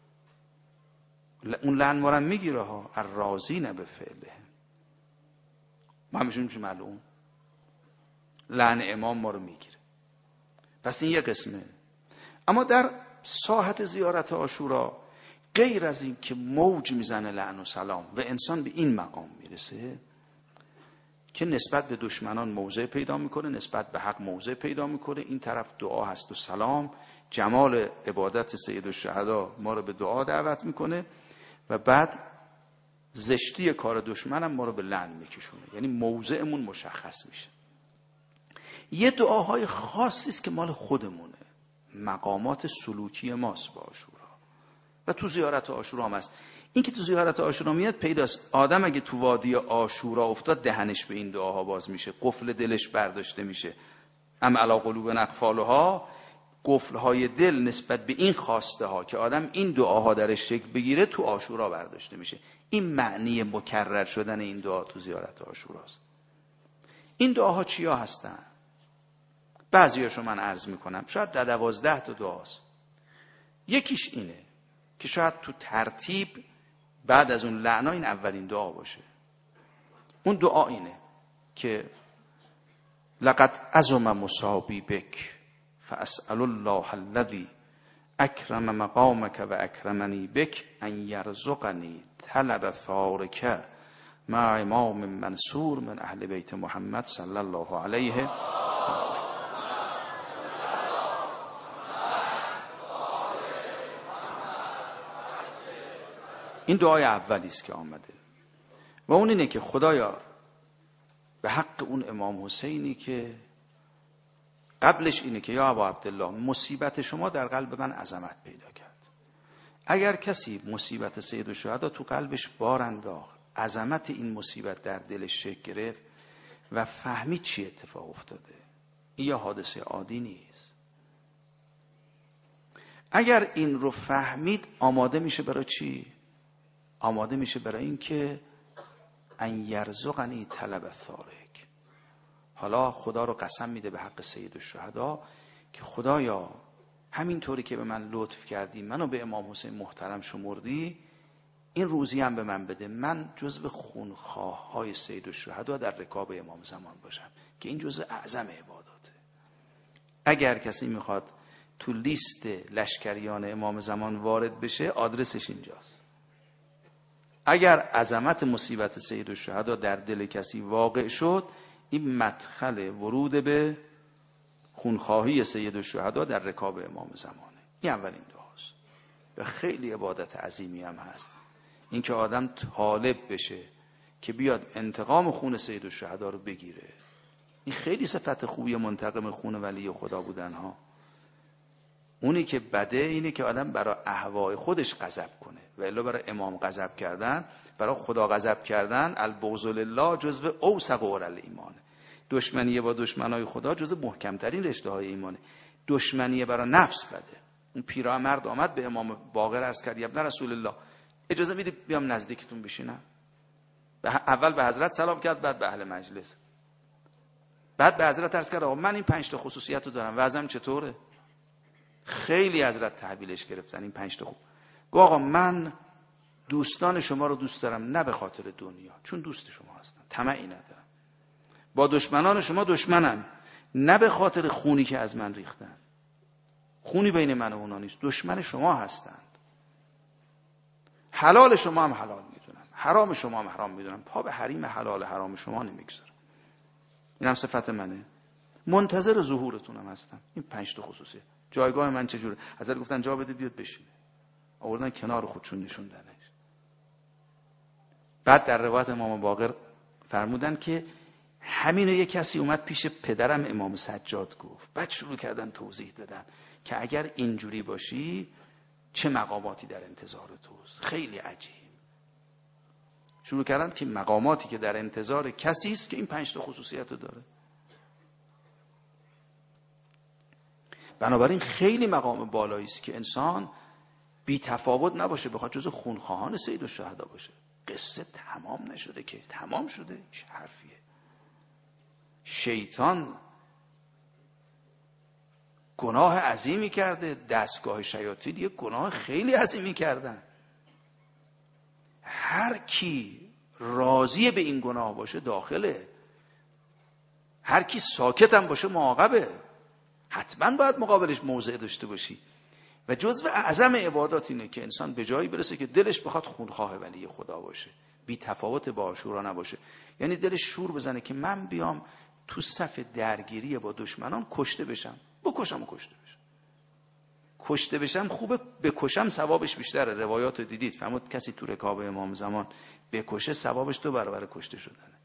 اون لعن ما رو میگیره ها، الرازین به فعلهم. ما همیشه میشه معلوم لعن امام ما رو میگیره. پس این یه قسمه. اما در ساحت زیارت عاشورا غیر از این که موج میزنه لعن و سلام و انسان به این مقام میرسه که نسبت به دشمنان موضع پیدا میکنه، نسبت به حق موضع پیدا میکنه، این طرف دعا هست و سلام، جمال عبادت سید الشهدا ما رو به دعا دعوت میکنه و بعد زشتی کار دشمنم ما رو به لعن میکشونه. یعنی موضعمون مشخص میشه. یه دعاهای خاصی است که مال خودمونه، مقامات سلوکی ماست با عاشورا و تو زیارت عاشورا هم هست. این که تو زیارت عاشورا میاد پیداست. آدم اگه تو وادی عاشورا افتاد دهنش به این دعاها باز میشه، قفل دلش برداشته میشه. ام علی قلوب اقفالها، قفلهای دل نسبت به این خواسته ها که آدم این دعاها درش شکل بگیره تو عاشورا برداشته میشه. این معنی مکرر شدن این دعا تو زیارت عاشوراست. این دعاها چیا هستن؟ بعضیاشو من عرض میکنم، شاید در دوازده تا دعاست. یکیش اینه که شاید تو ترتیب بعد از اون لعنا این اولین دعا باشه. اون دعا اینه که لقد عظم مصابی بک فاسأل الله الذی اکرم مقامک و اکرمنی بک ان یرزقنی طلب ثارک مع امام منصور من اهل بیت محمد صلی الله علیه. این دعای اولی است که آمده و اون اینه که خدایا به حق اون امام حسینی که قبلش اینه که یا ابا عبدالله مصیبت شما در قلب من عظمت پیدا کرد. اگر کسی مصیبت سید الشهدا تو قلبش بار انداخت، عظمت این مصیبت در دلش شکل گرفت و فهمید چی اتفاق افتاده، این یه حادثه عادی نیست. اگر این رو فهمید آماده میشه برای چی؟ آماده میشه برای این که ان یرزقنی طلب ثارک. حالا خدا رو قسم میده به حق سید الشهدا که خدایا همینطوری که به من لطف کردی، منو به امام حسین محترم شمردی، این روزی هم به من بده، من جزو خونخواه های سید الشهدا در رکاب امام زمان باشم، که این جزو اعظم عباداته. اگر کسی میخواد تو لیست لشکریان امام زمان وارد بشه، آدرسش اینجاست. اگر عظمت مصیبت سید الشهدا در دل کسی واقع شد، این مدخل ورود به خونخواهی سید الشهدا در رکاب امام زمانه. این اولین دعاست و خیلی عبادت عظیمی هم هست، این که آدم طالب بشه که بیاد انتقام خون سید الشهدا رو بگیره. این خیلی صفت خوبی منتقم خون ولی خدا بودن ها. اونی که بده اینه که آدم برای اهوای خودش غضب کنه، و الا برای امام غضب کردن، برای خدا غضب کردن، البغض لله جزو اوثق عرى الایمان. دشمنی با دشمنای خدا جزو محکمترین رشته های ایمانه. دشمنی برای نفس بده. اون پیرامرد آمد به امام باقر عرض کرد ابن رسول الله اجازه میدی بیام نزدیکتون بشینم؟ اول به حضرت سلام کرد، بعد به اهل مجلس. بعد به حضرت عرض کرد آقا من این پنج تا خصوصیت رو دارم، وضعم چطوره؟ خیلی حضرت تحویلش گرفتن این پنج تا خوب. گفت آقا من دوستان شما رو دوست دارم، نه به خاطر دنیا، چون دوست شما هستم، طمعی ندارم. با دشمنان شما دشمنم، نه به خاطر خونی که از من ریختن، خونی بین من و اونا نیست، دشمن شما هستند. حلال شما هم حلال میدونم، حرام شما هم حرام میدونم، پا به حریم حلال حرام شما نمیگذارم. این هم صفت منه. منتظر ظهورتونم هستم. این پنج تا خصوصیه. جایگاه من چجوره؟ حضرت گفتن جا بده بیاد بشینه، آوردن کنار خودشون نشوندنش. بعد در روایت امام باقر فرمودن که همینو یک کسی اومد پیش پدرم امام سجاد گفت، بعد شروع کردن توضیح دادن که اگر اینجوری باشی چه مقاماتی در انتظار توست. خیلی عجیب. شروع کردن که مقاماتی که در انتظار کسی است که این پنج تا خصوصیت رو داره. بنابراین خیلی مقام بالایی است که انسان بی تفاوت نباشه، بخواد جزو خونخواهان سید الشهدا باشه. قصه تمام نشده که، تمام شده. چه حرفیه؟ شیطان گناه عظیمی کرده، دستگاه شیاطین یک گناه خیلی عظیمی کردن. هر کی راضی به این گناه باشه داخله، هر کی ساکت هم باشه معاقبه. حتما باید مقابلش موضع داشته باشی. و جزو اعظم عبادات اینه که انسان به جایی برسه که دلش بخواد خونخواه ولی خدا باشه، بی تفاوت با عاشورا نباشه. یعنی دلش شور بزنه که من بیام تو صف درگیری با دشمنان کشته بشم، بکشم و کشته بشم. کشته بشم خوبه، بکشم ثوابش بیشتره. روایات دیدید فرمود کسی تو رکاب امام زمان بکشه ثوابش دو برابر کشته شدنه،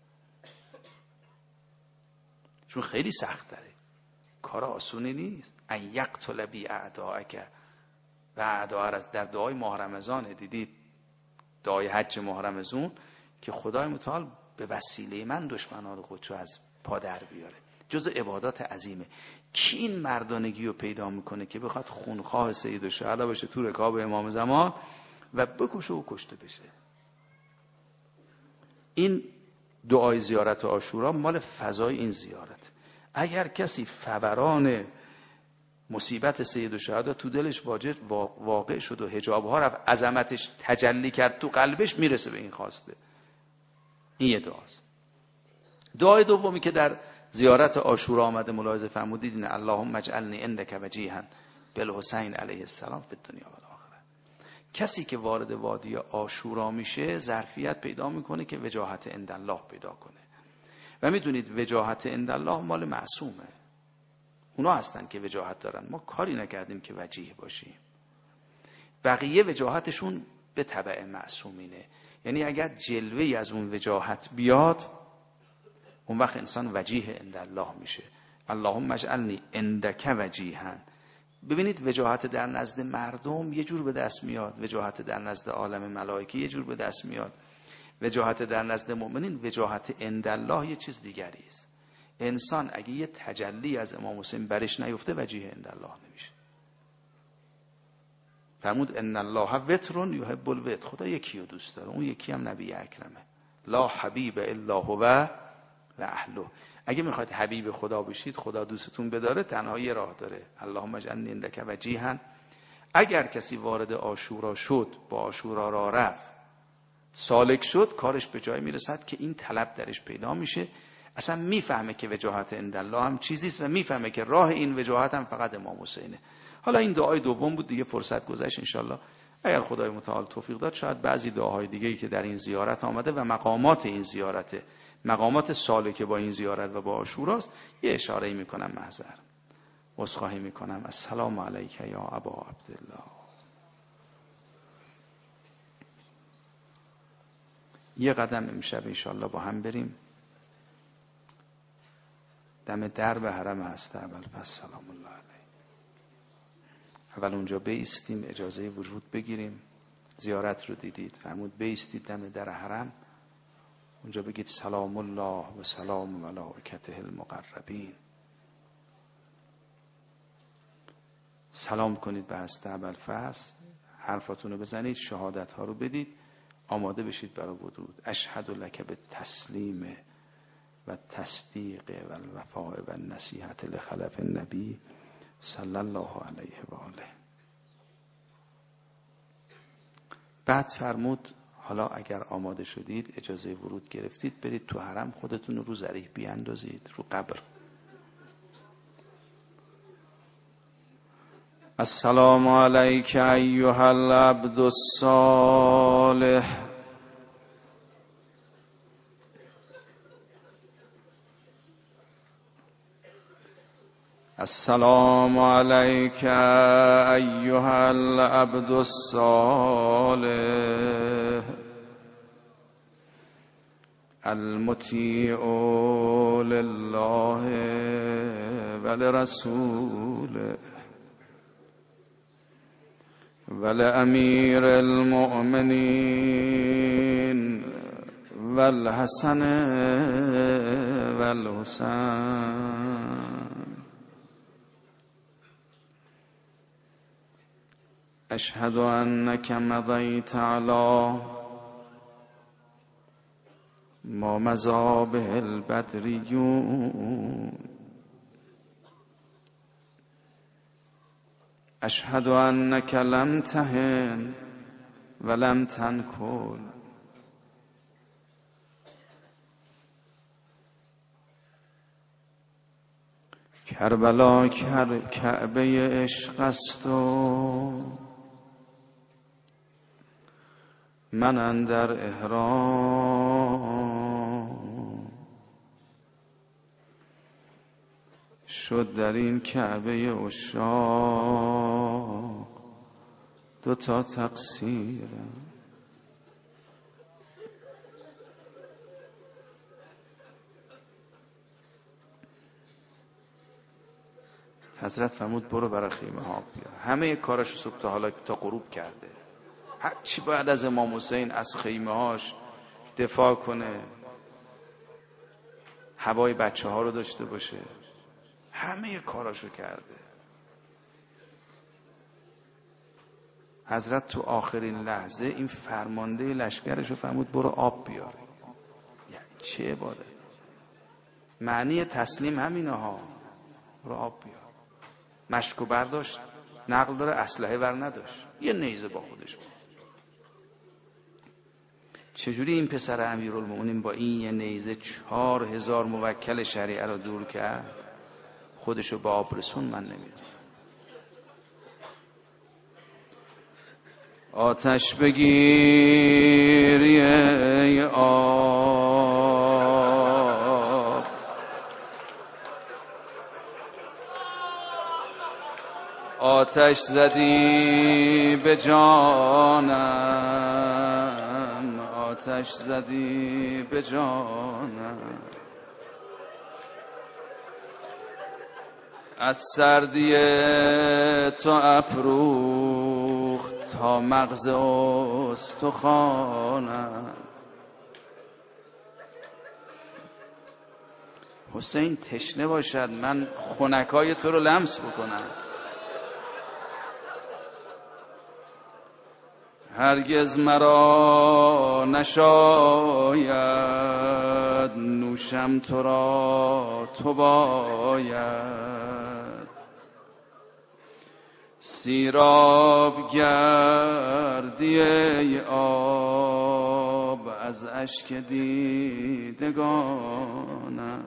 چون خیلی سخت داره، کار آسونی نیست. ان یقتل بی اعداءک و اعداء در دعای ماه رمضان دیدید، دعای حج ماه رمضان، که خدای متعال به وسیله من دشمنان خودشو از پا در بیاره. جز عبادات عظیمه. کی این مردانگی رو پیدا میکنه که بخواد خونخواه سید الشهدا باشه تو رکاب امام زمان و بکشه و کشته بشه؟ این دعای زیارت عاشورا مال فضای این زیارت. اگر کسی فوران مصیبت سید الشهدا تو دلش واقع شد و حجابها رفت، عظمتش تجلی کرد تو قلبش، میرسه به این خواسته. این یه دعاست. دعای دومی که در زیارت عاشورا آمده ملاحظه فرمودید اینه: اللهم اجعلنی عندک وجیها بالحسین علیه السلام فی الدنیا و الاخره. کسی که وارد وادی عاشورا میشه ظرفیت پیدا میکنه که وجاهت عندالله پیدا کنه. و میدونید وجاهت عندالله مال معصومه. اونا هستن که وجاهت دارن. ما کاری نکردیم که وجیه باشیم. بقیه وجاهتشون به تبع معصومینه. یعنی اگر جلوه‌ای از اون وجاهت بیاد، اون وقت انسان وجیه عندالله میشه. اللهم اجعلنی عندک وجیها. ببینید وجاهت در نزد مردم یه جور به دست میاد، وجاهت در نزد عالم ملائکه یه جور به دست میاد، وجاهت در نزد مؤمنین، وجاهت عندالله یه چیز دیگری است. انسان اگه یه تجلی از امام حسین برش نیفته وجیه عندالله نمیشه. فرمود ان الله وتر یحب الوتر. خدا یکی رو دوست داره، اون یکی هم نبی اکرمه. لا حبیب الا هو و اهله. اگه میخواید حبیب خدا بشید، خدا دوستتون بداره، تنها یه راه داره. اللهم اجعلنی عندک وجیها. اگر کسی وارد عاشورا شد، با عاشورا را رفت، سالک شد، کارش به جای میرسد که این طلب درش پیدا میشه. اصلا میفهمه که وجاهت عندالله هم چیزیست و میفهمه که راه این وجاهت هم فقط امام حسینه. حالا این دعای دوم بود دیگه، فرصت گذشت. انشالله اگر خدای متعال توفیق داد شاید بعضی دعاهای دیگه‌ای که در این زیارت آمده و مقامات این زیارت، مقامات سالکه با این زیارت و با عاشوراست، یه اشاره‌ای میکنم. معذر عذرخواهی میکنم. السلام علیک یا ابا عبدالله. یه قدم امشب انشالله با هم بریم. دم درب حرم هست اول پس سلام الله علیه. اول اونجا بایستیم، اجازه ورود بگیریم. زیارت رو دیدید، فرمود بایستید دم در حرم، اونجا بگید سلام الله و سلام ملائکته المقربین. سلام کنید به هست ابوالفضل، حرفاتون رو بزنید، شهادت ها رو بدید، آماده بشید برای ورود. اشهد لک بالتسلیم و تصدیق و الوفاء و النصیحت لخلف النبی صلی الله علیه و آله. بعد فرمود حالا اگر آماده شدید، اجازه ورود گرفتید، برید تو حرم، خودتون رو ذریح بیاندازید رو قبر. السلام علیک ایها العبد الصالح. السلام علیک ایها العبد الصالح المطیع لله ولرسوله ولامیر المؤمنین والحسن والحسین. اشهد انک مضیت علی ما مضی به البدریون. اشهد انک لم تهن ولم تنکل. کربلا کعبه عشق است و من اندر احرام. شد در این کعبه عشاق دو تا تقصیر. حضرت فرمود برو برای خیمه ها بیار. همه کارش صبح تا حالا تا غروب کرده، هر چی باید از امام حسین از خیمه هاش دفاع کنه، هوای بچه ها رو داشته باشه، همه کاراشو کرده. حضرت تو آخرین لحظه این فرمانده لشکرشو فرمود برو آب بیار. یعنی چه عبادت؟ معنی تسلیم همینه ها، برو آب بیار. مشکو برداشت، نقل داره اسلحه ور نداشت، یه نیزه با خودش بود. چجوری این پسر امیرالمومنین با این یه نیزه چهار هزار موکل شریعه را دور کرد؟ خودشو با آب رسون من نمیدونم. آتش بگیری ای آب، آتش زدی به جانم، آتش زدی به جانم. از سردی تو افروخت تا مغز استخوانم. حسین تشنه باشد من خنکای تو رو لمس بکنم. هرگز مرا نشاید نوشم تو را تو باید. سیراب گردی ای آب از اشک دیدگانم.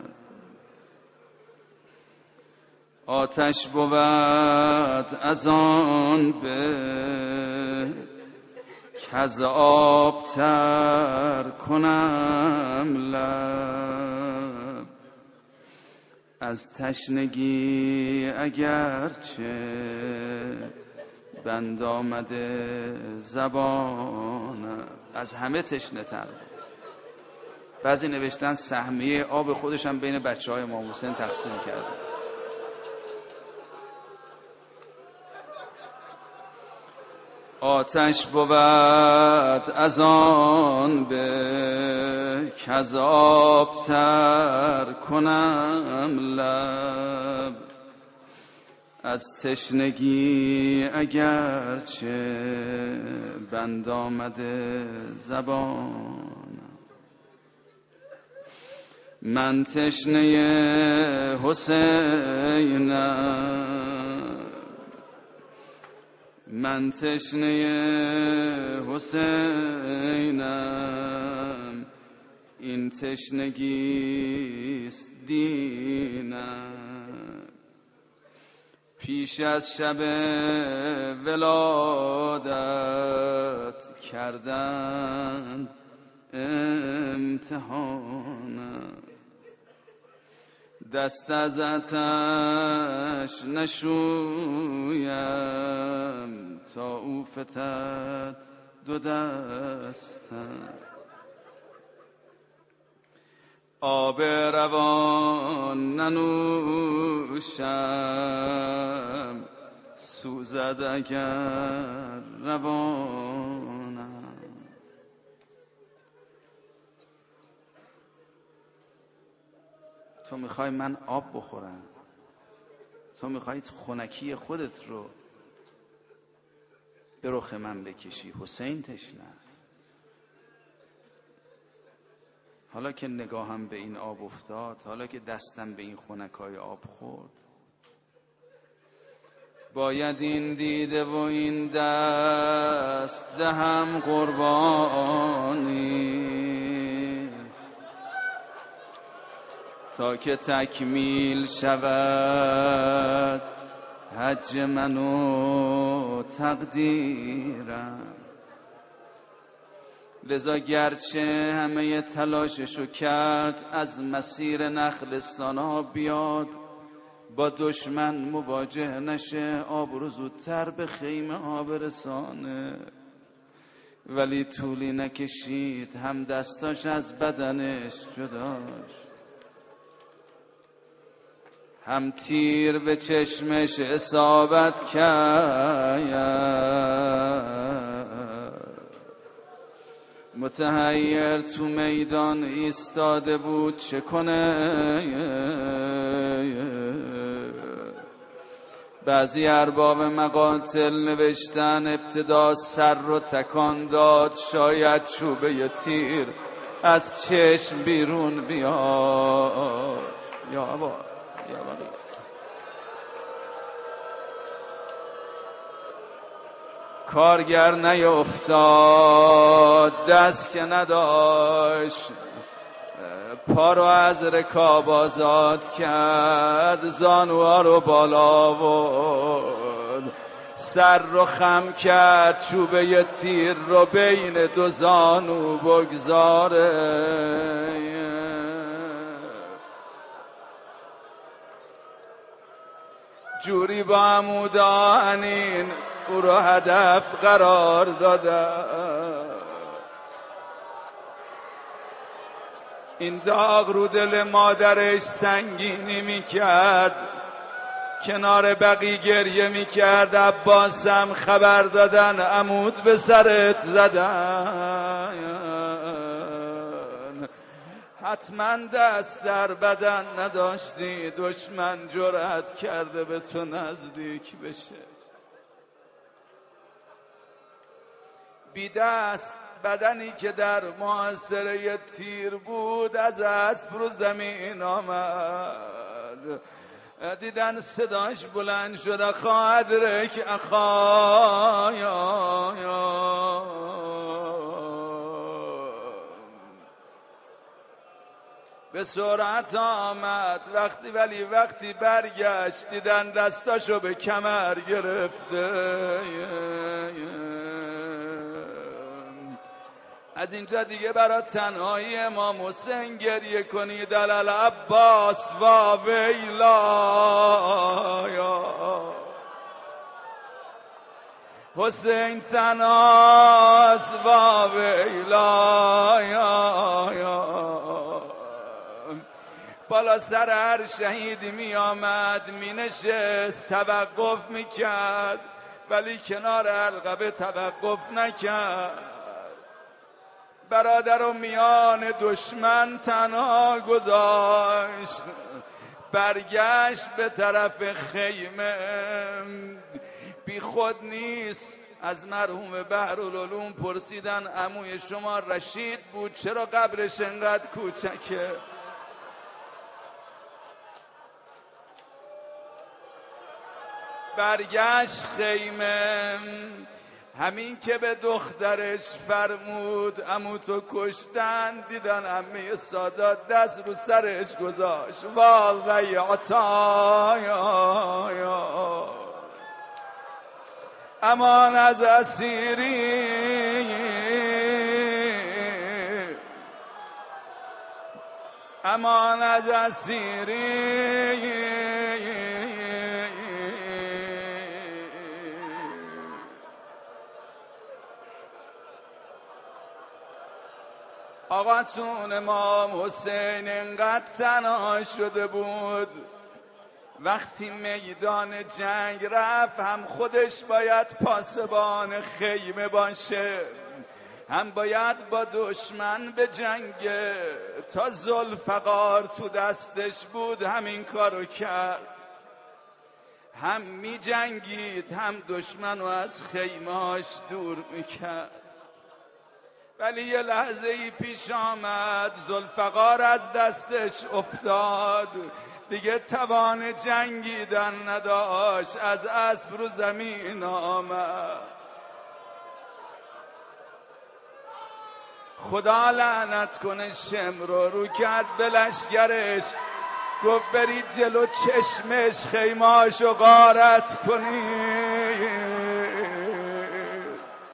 آتش بود از آن به کز آب تر کنم لب. از تشنگی اگرچه بند آمده زبانم. از همه تشنه تر. بعضی نوشتن سهمیه آب خودشم بین بچه های امام حسین تقسیم کرده. آتش بود از آن به کز آب تر کنم لب. از تشنگی اگرچه بند آمده زبانم. من تشنه حسینم، من تشنه حسینم. این تشنگیست دینم. پیش از شب ولادت کردن امتحانم. دست از آتش نشویم تا او فتد دو دستم. آب روان ننوشم سوزد اگر روانم. تو میخوای من آب بخورم، تو میخوای خنکی خودت رو به رخ من بکشی. حسین تشنه. حالا که نگاهم به این آب افتاد، حالا که دستم به این خنکای آب خورد، باید این دیده و این دست دهم قربانی تا که تکمیل شود حج من و تقدیرم. لذا گرچه همه تلاششو کرد از مسیر نخلستان ها بیاد، با دشمن مواجه نشه، آب رو زودتر به خیمه ها برسانه، ولی طولی نکشید هم دستاش از بدنش جداش، هم تیر به چشمش اصابت کرد. متحیر تو میدان ایستاده بود چه کنه. بعضی ارباب مقاتل نوشتن ابتدا سر رو تکان داد، شاید چوبه تیر از چشم بیرون بیاد. یا ابا یا ابا کارگر نیفتاد، دست که نداشت، پا رو از رکاب آزاد کرد، زانوها رو بالا برد، سر رو خم کرد چوبه تیر رو بین دو زانو بگذاره، جوری با عمود آهنین او رو هدف قرار داده. این داغ رو دل مادرش سنگینی میکرد، کنار بقی گریه میکرد. عباسم خبر دادن عمود به سرت زدن، حتما دست در بدن نداشتی، دشمن جرأت کرده به تو نزدیک بشه. بی دست بدنی که در محاصره تیر بود از اسب رو زمین آمد. دیدن صداش بلند شد، اخا ادرک اخا یا یا. به سرعت آمد وقتی، ولی وقتی برگشت دیدن دستاشو به کمر گرفته. از اینجا دیگه برای تنهایی امام حسین گریه کنید. دلال عباس و ویلا یا حسین تنهاست و ویلا یا یا. بالا سر هر شهیدی می آمد می نشست، توقف می کرد، ولی کنار حلقه توقف نکرد. برادر و میان دشمن تنها گذاشت، برگشت به طرف خیمه. بی خود نیست. از مرحوم بحرالعلوم پرسیدن عموی شما رشید بود، چرا قبرش انقدر کوچکه؟ برگشت خیمه، همین که به دخترش فرمود عمو تو کشتن، دیدن عمه سادات دست رو سرش گذاشت. والله عطا یا یا. امان از اسیری، امان از اسیری. آقا چون امام حسین انقدر تنها شده بود، وقتی میدان جنگ رفت هم خودش باید پاسبان خیمه باشه، هم باید با دشمن به جنگ. تا ذوالفقار تو دستش بود همین کارو کرد، هم می جنگید هم دشمن رو از خیمهاش دور میکرد. ولی یه لحظه ای پیش آمد، ذوالفقار از دستش افتاد، دیگه توان جنگیدن نداشت، از اسب رو زمین آمد. خدا لعنت کنه شمرو، رو کرد به لشگرش، گفت برید جلو چشمش خیمهاشو غارت کنید.